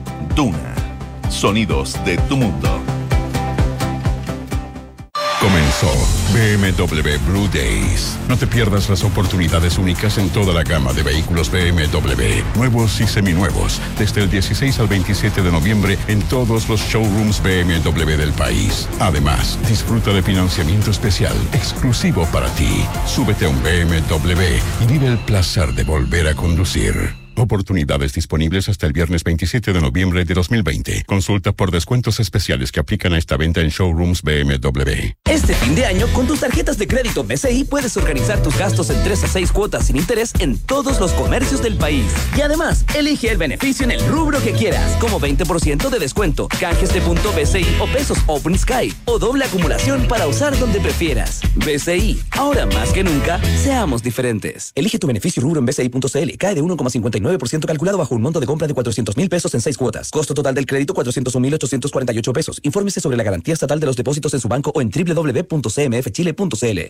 Duna. Sonidos de tu mundo. Comenzó Comenzó BMW Blue Days. No te pierdas las oportunidades únicas en toda la gama de vehículos BMW, nuevos y seminuevos, desde el 16 al 27 de noviembre en todos los showrooms BMW del país. Además, disfruta de financiamiento especial, exclusivo para ti. Súbete a un BMW y vive el placer de volver a conducir. Oportunidades disponibles hasta el viernes 27 de noviembre de 2020. Consulta por descuentos especiales que aplican a esta venta en showrooms BMW. Este fin de año, con tus tarjetas de crédito BCI, puedes organizar tus gastos en 3 a 6 cuotas sin interés en todos los comercios del país. Y además, elige el beneficio en el rubro que quieras, como 20% de descuento, canjes de punto BCI o pesos Open Sky, o doble acumulación para usar donde prefieras. BCI, ahora más que nunca, seamos diferentes. Elige tu beneficio rubro en bci.cl. Cae de 1,59% calculado bajo un monto de compra de 400,000 pesos en 6 cuotas. Costo total del crédito 401,848 pesos. Infórmese sobre la garantía estatal de los depósitos en su banco o en www.cmfchile.cl.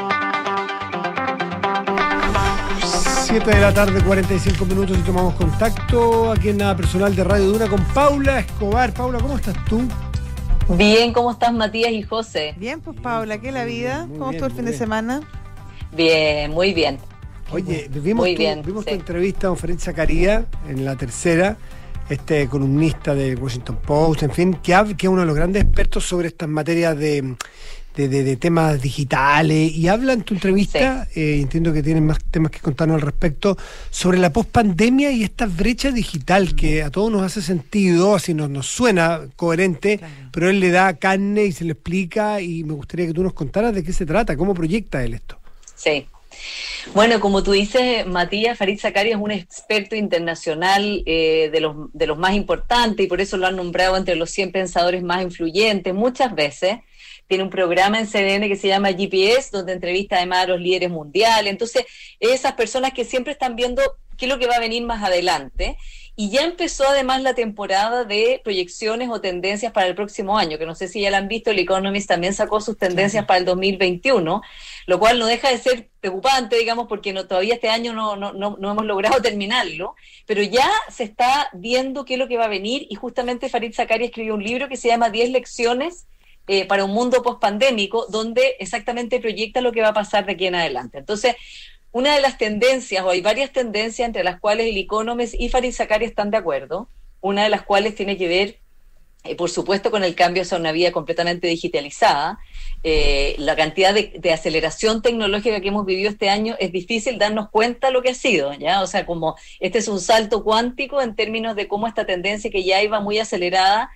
7 de la tarde, 45 minutos, y tomamos contacto aquí en Nada Personal de Radio Duna con Paula Escobar. Paula, ¿cómo estás tú? Bien, ¿cómo estás, Matías y José? Bien, pues Paula, ¿qué la vida? Muy ¿Cómo bien, estuvo el fin de bien. semana? Bien, muy bien. Oye, vimos tu entrevista con Farid Zakaria en La Tercera, este columnista de Washington Post, en fin, que es uno de los grandes expertos sobre estas materias de temas digitales, y habla en tu entrevista, entiendo que tienen más temas que contarnos al respecto, sobre la pospandemia y esta brecha digital que a todos nos hace sentido, así nos suena coherente, claro, pero él le da carne y se lo explica, y me gustaría que tú nos contaras de qué se trata, cómo proyecta él esto. Sí. Bueno, como tú dices, Matías, Farid Zakaria es un experto internacional de los más importantes, y por eso lo han nombrado entre los 100 pensadores más influyentes muchas veces. Tiene un programa en CNN que se llama GPS, donde entrevista además a los líderes mundiales. Entonces, esas personas que siempre están viendo qué es lo que va a venir más adelante. Y ya empezó además la temporada de proyecciones o tendencias para el próximo año, que no sé si ya la han visto. El Economist también sacó sus tendencias para el 2021, lo cual no deja de ser preocupante, digamos, porque todavía este año no hemos logrado terminarlo, pero ya se está viendo qué es lo que va a venir, y justamente Farid Zakaria escribió un libro que se llama 10 lecciones para un mundo pospandémico, donde exactamente proyecta lo que va a pasar de aquí en adelante. Entonces, una de las tendencias, o hay varias tendencias entre las cuales el Economist y Farid Zakaria están de acuerdo, una de las cuales tiene que ver, por supuesto, con el cambio hacia una vida completamente digitalizada. La cantidad de aceleración tecnológica que hemos vivido este año, es difícil darnos cuenta lo que ha sido, ¿ya? O sea, como este es un salto cuántico en términos de cómo esta tendencia, que ya iba muy acelerada,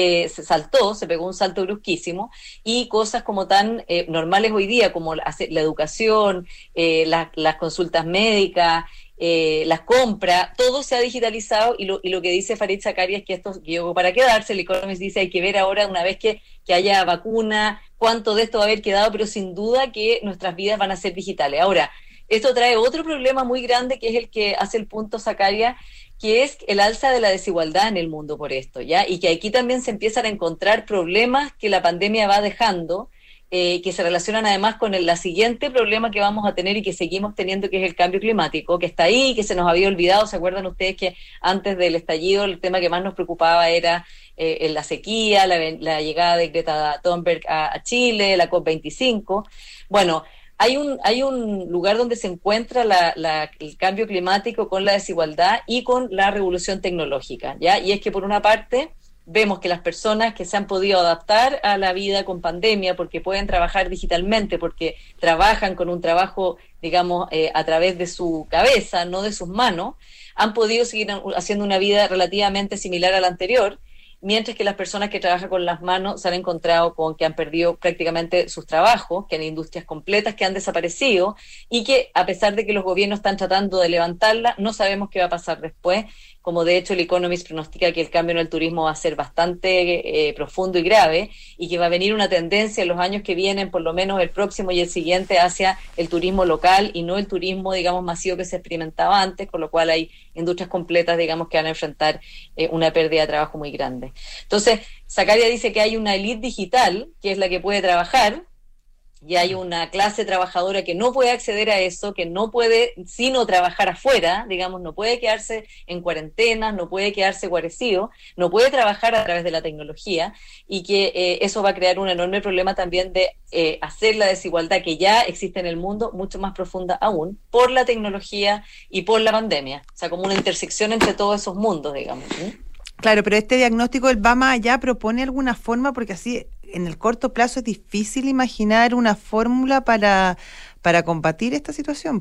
se pegó un salto brusquísimo, y cosas como tan normales hoy día como la educación, las consultas médicas, las compras, todo se ha digitalizado, y lo que dice Farid Zakaria es que esto llegó para quedarse. El Economist dice hay que ver ahora, una vez que haya vacuna, cuánto de esto va a haber quedado, pero sin duda que nuestras vidas van a ser digitales. Ahora, esto trae otro problema muy grande, que es el que hace el punto Zakaria, que es el alza de la desigualdad en el mundo por esto, ¿ya? Y que aquí también se empiezan a encontrar problemas que la pandemia va dejando, que se relacionan además con la siguiente problema que vamos a tener y que seguimos teniendo, que es el cambio climático, que está ahí, que se nos había olvidado. ¿Se acuerdan ustedes que antes del estallido el tema que más nos preocupaba era la sequía, la llegada de Greta Thunberg a Chile, la COP25? Bueno, hay un lugar donde se encuentra el cambio climático con la desigualdad y con la revolución tecnológica, ¿ya? Y es que, por una parte, vemos que las personas que se han podido adaptar a la vida con pandemia, porque pueden trabajar digitalmente, porque trabajan con un trabajo, digamos, a través de su cabeza, no de sus manos, han podido seguir haciendo una vida relativamente similar a la anterior, mientras que las personas que trabajan con las manos se han encontrado con que han perdido prácticamente sus trabajos, que hay industrias completas que han desaparecido, y que, a pesar de que los gobiernos están tratando de levantarla, no sabemos qué va a pasar después. Como de hecho el Economist pronostica que el cambio en el turismo va a ser bastante profundo y grave, y que va a venir una tendencia en los años que vienen, por lo menos el próximo y el siguiente, hacia el turismo local y no el turismo, digamos, masivo que se experimentaba antes, con lo cual hay industrias completas, digamos, que van a enfrentar una pérdida de trabajo muy grande. Entonces, Zakaria dice que hay una élite digital, que es la que puede trabajar, y hay una clase trabajadora que no puede acceder a eso, que no puede sino trabajar afuera, digamos, no puede quedarse en cuarentena, no puede quedarse guarecido, no puede trabajar a través de la tecnología, y que eso va a crear un enorme problema también de hacer la desigualdad que ya existe en el mundo mucho más profunda aún por la tecnología y por la pandemia. O sea, como una intersección entre todos esos mundos, digamos, ¿sí? Claro, pero este diagnóstico él va más allá, propone alguna forma, porque así en el corto plazo es difícil imaginar una fórmula para combatir esta situación.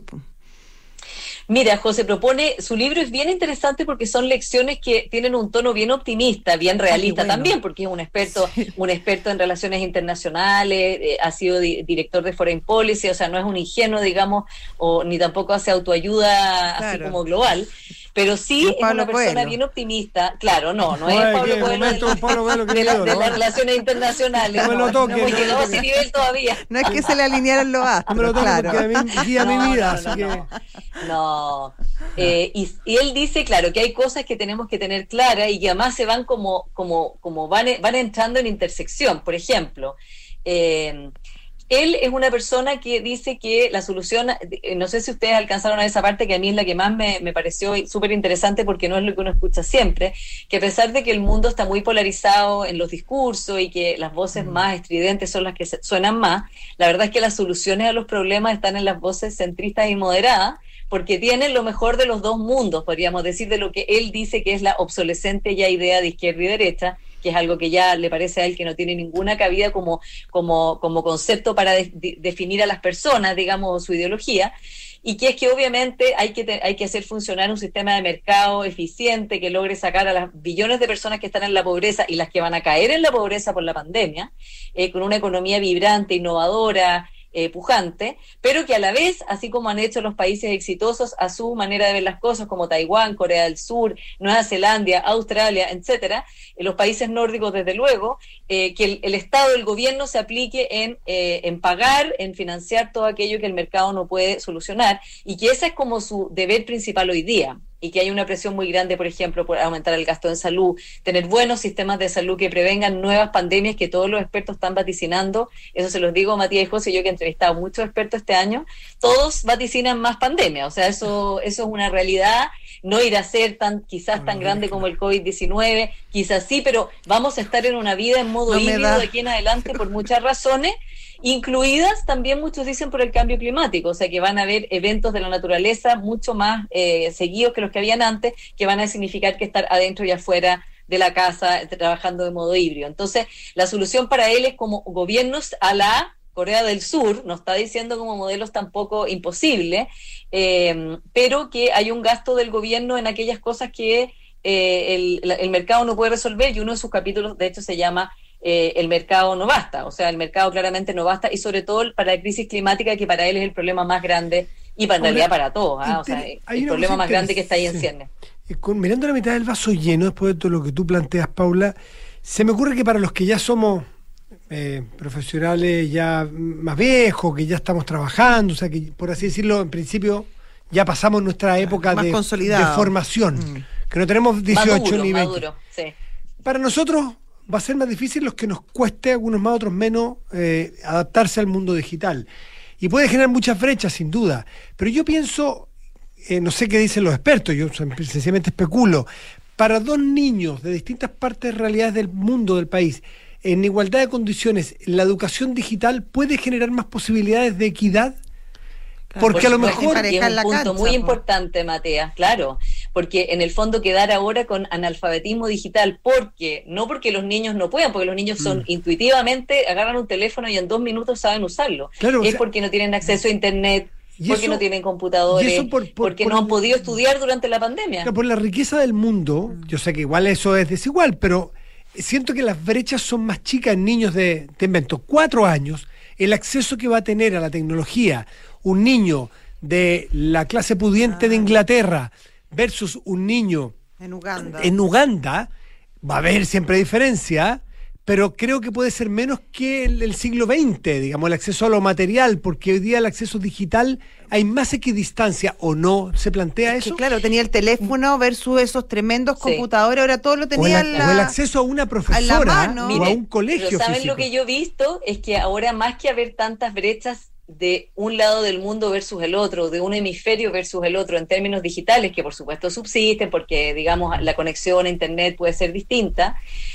Mira, José propone, su libro es bien interesante porque son lecciones que tienen un tono bien optimista, bien realista también, porque es un experto en relaciones internacionales, ha sido director de Foreign Policy, o sea, no es un ingenuo, digamos, ni tampoco hace autoayuda así como global. Pero sí es una persona bien optimista. Claro, no es Pablo Coelho de las relaciones internacionales. No me lo toque. No hemos llegado a ese nivel todavía. No es que se le alinearan los astros. No me lo toque, claro. Porque a mí guía mi vida, así que... No. Y él dice, claro, que hay cosas que tenemos que tener claras y que además se van como van entrando en intersección. Por ejemplo, él es una persona que dice que la solución, no sé si ustedes alcanzaron a esa parte, que a mí es la que más me pareció súper interesante, porque no es lo que uno escucha siempre, que a pesar de que el mundo está muy polarizado en los discursos y que las voces más estridentes son las que suenan más, la verdad es que las soluciones a los problemas están en las voces centristas y moderadas, porque tienen lo mejor de los dos mundos, podríamos decir, de lo que él dice que es la obsolescente ya idea de izquierda y derecha, que es algo que ya le parece a él que no tiene ninguna cabida como concepto para definir a las personas, digamos, su ideología, y que es que obviamente hay que hacer funcionar un sistema de mercado eficiente que logre sacar a las billones de personas que están en la pobreza y las que van a caer en la pobreza por la pandemia, con una economía vibrante, innovadora, pujante, pero que a la vez, así como han hecho los países exitosos a su manera de ver las cosas, como Taiwán, Corea del Sur, Nueva Zelanda, Australia, etcétera, los países nórdicos desde luego, que el Estado, el gobierno se aplique en pagar, en financiar todo aquello que el mercado no puede solucionar, y que ese es como su deber principal hoy día. Y que hay una presión muy grande, por ejemplo, por aumentar el gasto en salud, tener buenos sistemas de salud que prevengan nuevas pandemias que todos los expertos están vaticinando. Eso se los digo a Matías y José, yo que he entrevistado a muchos expertos este año, todos vaticinan más pandemias, o sea, eso es una realidad. No irá a ser quizás tan grande como el COVID-19, quizás sí, pero vamos a estar en una vida en modo híbrido de aquí en adelante por muchas razones, incluidas también, muchos dicen, por el cambio climático, o sea que van a haber eventos de la naturaleza mucho más seguidos que los que habían antes, que van a significar que estar adentro y afuera de la casa trabajando de modo híbrido. Entonces, la solución para él es como gobiernos a la Corea del Sur, no está diciendo como modelos tampoco imposible, pero que hay un gasto del gobierno en aquellas cosas que el mercado no puede resolver, y uno de sus capítulos de hecho se llama el mercado no basta, o sea, el mercado claramente no basta, y sobre todo para la crisis climática, que para él es el problema más grande, y en realidad para todos, o sea, el problema más grande que está ahí en ciernes. Mirando la mitad del vaso lleno, después de todo lo que tú planteas, Paula, se me ocurre que para los que ya somos profesionales ya más viejos, que ya estamos trabajando, o sea, que por así decirlo, en principio ya pasamos nuestra época de formación, que no tenemos 18 maduro, ni 20. Maduro, sí. Para nosotros va a ser más difícil, los que nos cueste, algunos más, otros menos, adaptarse al mundo digital. Y puede generar muchas brechas, sin duda. Pero yo pienso, no sé qué dicen los expertos, yo sencillamente especulo, para dos niños de distintas partes de realidades del mundo, del país, en igualdad de condiciones, ¿la educación digital puede generar más posibilidades de equidad? Porque a lo mejor es un punto muy importante, Matea, claro, porque en el fondo quedar ahora con analfabetismo digital, no porque los niños no puedan, porque los niños son intuitivamente, agarran un teléfono y en 2 minutos saben usarlo, claro, porque no tienen acceso a internet, porque no tienen computadores, porque no han podido estudiar durante la pandemia. Por la riqueza del mundo, yo sé que igual eso es desigual, pero siento que las brechas son más chicas en niños de 4 años, el acceso que va a tener a la tecnología un niño de la clase pudiente de Inglaterra versus un niño en Uganda, va a haber siempre diferencia, pero creo que puede ser menos que el siglo XX, digamos, el acceso a lo material, porque hoy día el acceso digital hay más equidistancia, ¿o no? ¿Se plantea eso? Que claro, tenía el teléfono versus esos tremendos computadores, ahora todo lo tenía o el acceso a una profesora o a un colegio pero ¿saben físico? Lo que yo he visto es que ahora, más que haber tantas brechas de un lado del mundo versus el otro, de un hemisferio versus el otro en términos digitales, que por supuesto subsisten porque, digamos, la conexión a Internet puede ser distinta,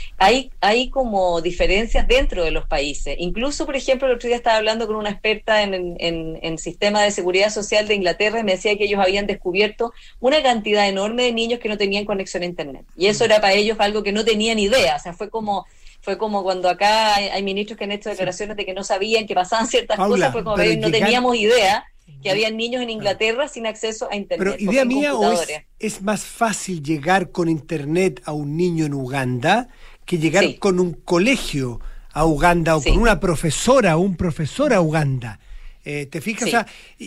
hay como diferencias dentro de los países. Incluso, por ejemplo, el otro día estaba hablando con una experta en sistema de seguridad social de Inglaterra y me decía que ellos habían descubierto una cantidad enorme de niños que no tenían conexión a Internet. Y eso era para ellos algo que no tenían idea, o sea, fue como cuando acá hay ministros que han hecho declaraciones de que no sabían que pasaban ciertas cosas, fue como que no teníamos idea que habían niños en Inglaterra sin acceso a Internet. Pero idea mía, ¿o es más fácil llegar con Internet a un niño en Uganda que llegar con un colegio a Uganda o con una profesora o un profesor a Uganda? ¿Te fijas? O sea,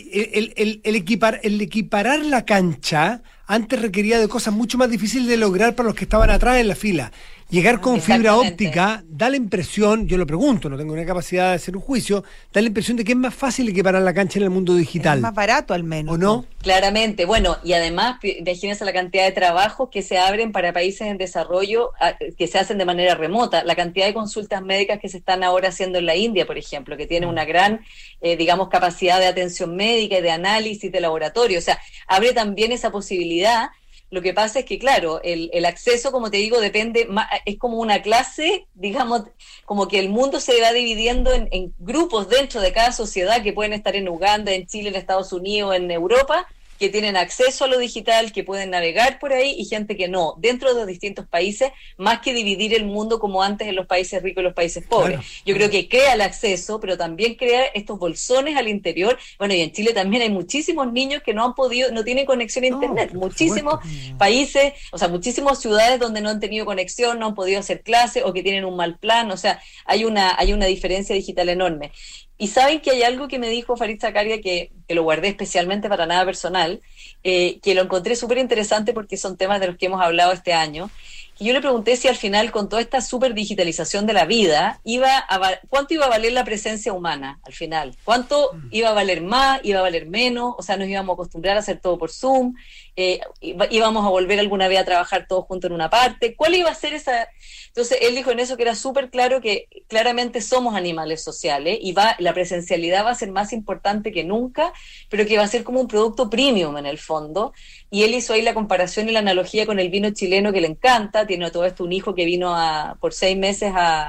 el equiparar la cancha antes requería de cosas mucho más difíciles de lograr para los que estaban atrás en la fila. Llegar con fibra óptica da la impresión, yo lo pregunto, no tengo una capacidad de hacer un juicio, da la impresión de que es más fácil equiparar la cancha en el mundo digital. Es más barato al menos. ¿O no? Claramente. Bueno, y además, imagínense la cantidad de trabajos que se abren para países en desarrollo que se hacen de manera remota. La cantidad de consultas médicas que se están ahora haciendo en la India, por ejemplo, que tiene una gran, digamos, capacidad de atención médica y de análisis de laboratorio. O sea, abre también esa posibilidad. Lo que pasa es que, claro, el acceso, como te digo, depende, es como una clase, digamos, como que el mundo se va dividiendo en grupos dentro de cada sociedad que pueden estar en Uganda, en Chile, en Estados Unidos, en Europa, que tienen acceso a lo digital, que pueden navegar por ahí, y gente que no, dentro de los distintos países, más que dividir el mundo como antes en los países ricos y los países pobres. Claro. Yo creo que crea el acceso, pero también crea estos bolsones al interior. Bueno, y en Chile también hay muchísimos niños que no tienen conexión a Internet, muchísimos países, o sea, muchísimas ciudades donde no han tenido conexión, no han podido hacer clases, o que tienen un mal plan, o sea, hay una diferencia digital enorme. Y saben que hay algo que me dijo Farid Zakaria que lo guardé especialmente para nada personal, que lo encontré súper interesante porque son temas de los que hemos hablado este año. Y yo le pregunté si al final, con toda esta súper digitalización de la vida, ¿cuánto iba a valer la presencia humana al final? ¿Cuánto iba a valer más? ¿Iba a valer menos? O sea, nos íbamos a acostumbrar a hacer todo por Zoom, íbamos a volver alguna vez a trabajar todos juntos en una parte. ¿Cuál iba a ser esa? Entonces él dijo en eso que era súper claro que claramente somos animales sociales y la presencialidad va a ser más importante que nunca, pero que va a ser como un producto premium en el fondo. Y él hizo ahí la comparación y la analogía con el vino chileno que le encanta. Tiene todo esto un hijo que vino por 6 meses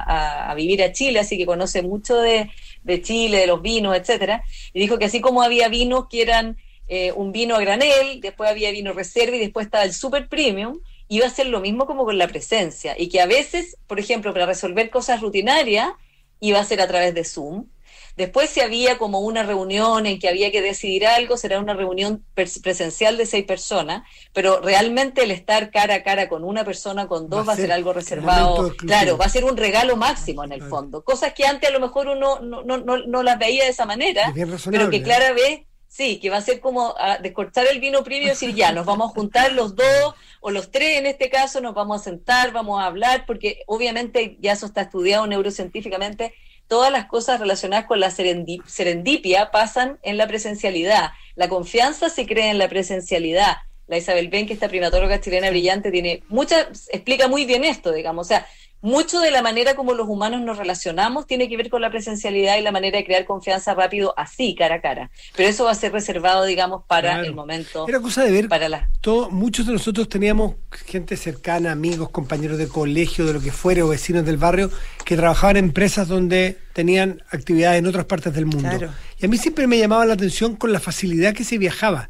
a vivir a Chile, así que conoce mucho de Chile, de los vinos, etcétera. Y dijo que así como había vinos que eran un vino a granel, después había vino reserva y después estaba el super premium, iba a ser lo mismo como con la presencia, y que a veces, por ejemplo, para resolver cosas rutinarias, iba a ser a través de Zoom. Después, si había como una reunión en que había que decidir algo, será una reunión presencial de 6 personas, pero realmente el estar cara a cara con una persona, con dos, va a ser algo reservado. Claro, va a ser un regalo máximo en el fondo. Cosas que antes a lo mejor uno no las veía de esa manera, pero que clara vez, sí, que va a ser como descorchar el vino premium y decir, ya, nos vamos a juntar los 2 o los 3 en este caso, nos vamos a sentar, vamos a hablar, porque obviamente ya eso está estudiado neurocientíficamente. Todas las cosas relacionadas con la serendipia pasan en la presencialidad. La confianza se crea en la presencialidad. La Isabel Ben, que esta primatóloga chilena brillante, explica muy bien esto, digamos. O sea, mucho de la manera como los humanos nos relacionamos tiene que ver con la presencialidad y la manera de crear confianza rápido, así, cara a cara. Pero eso va a ser reservado, digamos, para el momento. Era cosa de ver, muchos de nosotros teníamos gente cercana, amigos, compañeros de colegio, de lo que fuera, o vecinos del barrio, que trabajaban en empresas donde tenían actividades en otras partes del mundo. Claro. Y a mí siempre me llamaba la atención con la facilidad que se viajaba,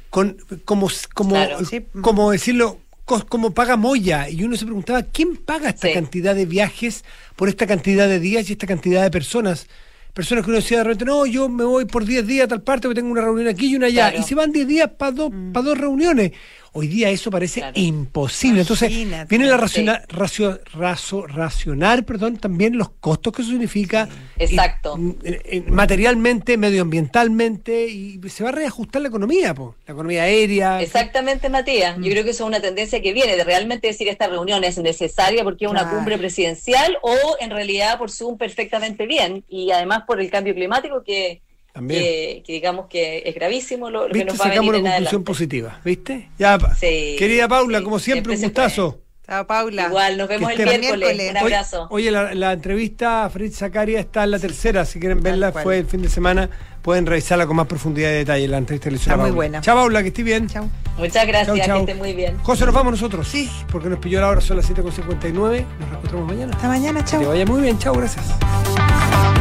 como decirlo, como paga Moya, y uno se preguntaba, ¿quién paga esta cantidad de viajes por esta cantidad de días y esta cantidad de personas que uno decía de repente, no, yo me voy por 10 días a tal parte porque tengo una reunión aquí y una allá, y se van 10 días para dos reuniones. Hoy día eso parece Claro. imposible. Entonces, Imagínate. viene la racionar, también los costos que eso significa. Exacto. Materialmente, medioambientalmente, y se va a reajustar la economía, la economía aérea. Exactamente, Matías. Yo creo que eso es una tendencia que viene de realmente decir esta reunión es necesaria porque es una Claro. cumbre presidencial o en realidad por Zoom perfectamente bien y además por el cambio climático que digamos que es gravísimo lo que ¿Viste? nos va a venir Sacamos una en conclusión adelante. positiva, ¿viste? Ya, Sí, querida Paula, sí, como siempre, un siempre se gustazo. Chao, Paula. Igual, nos vemos Que el esté- miércoles. Un abrazo. Oye, la entrevista a Fritz Zacaria está en la tercera. Si quieren verla, cual. fue el fin de semana. Pueden revisarla con más profundidad y detalle. La entrevista que le hizo Está a muy Paula. buena. Chao, Paula, que estés bien. Chao. Muchas gracias, Chau, chau. que esté muy bien. José, nos vamos nosotros. Sí. Porque nos pilló la hora, son las 7:59. Nos reencontramos mañana. Hasta mañana, Que chao. te vaya muy bien. Chao, gracias.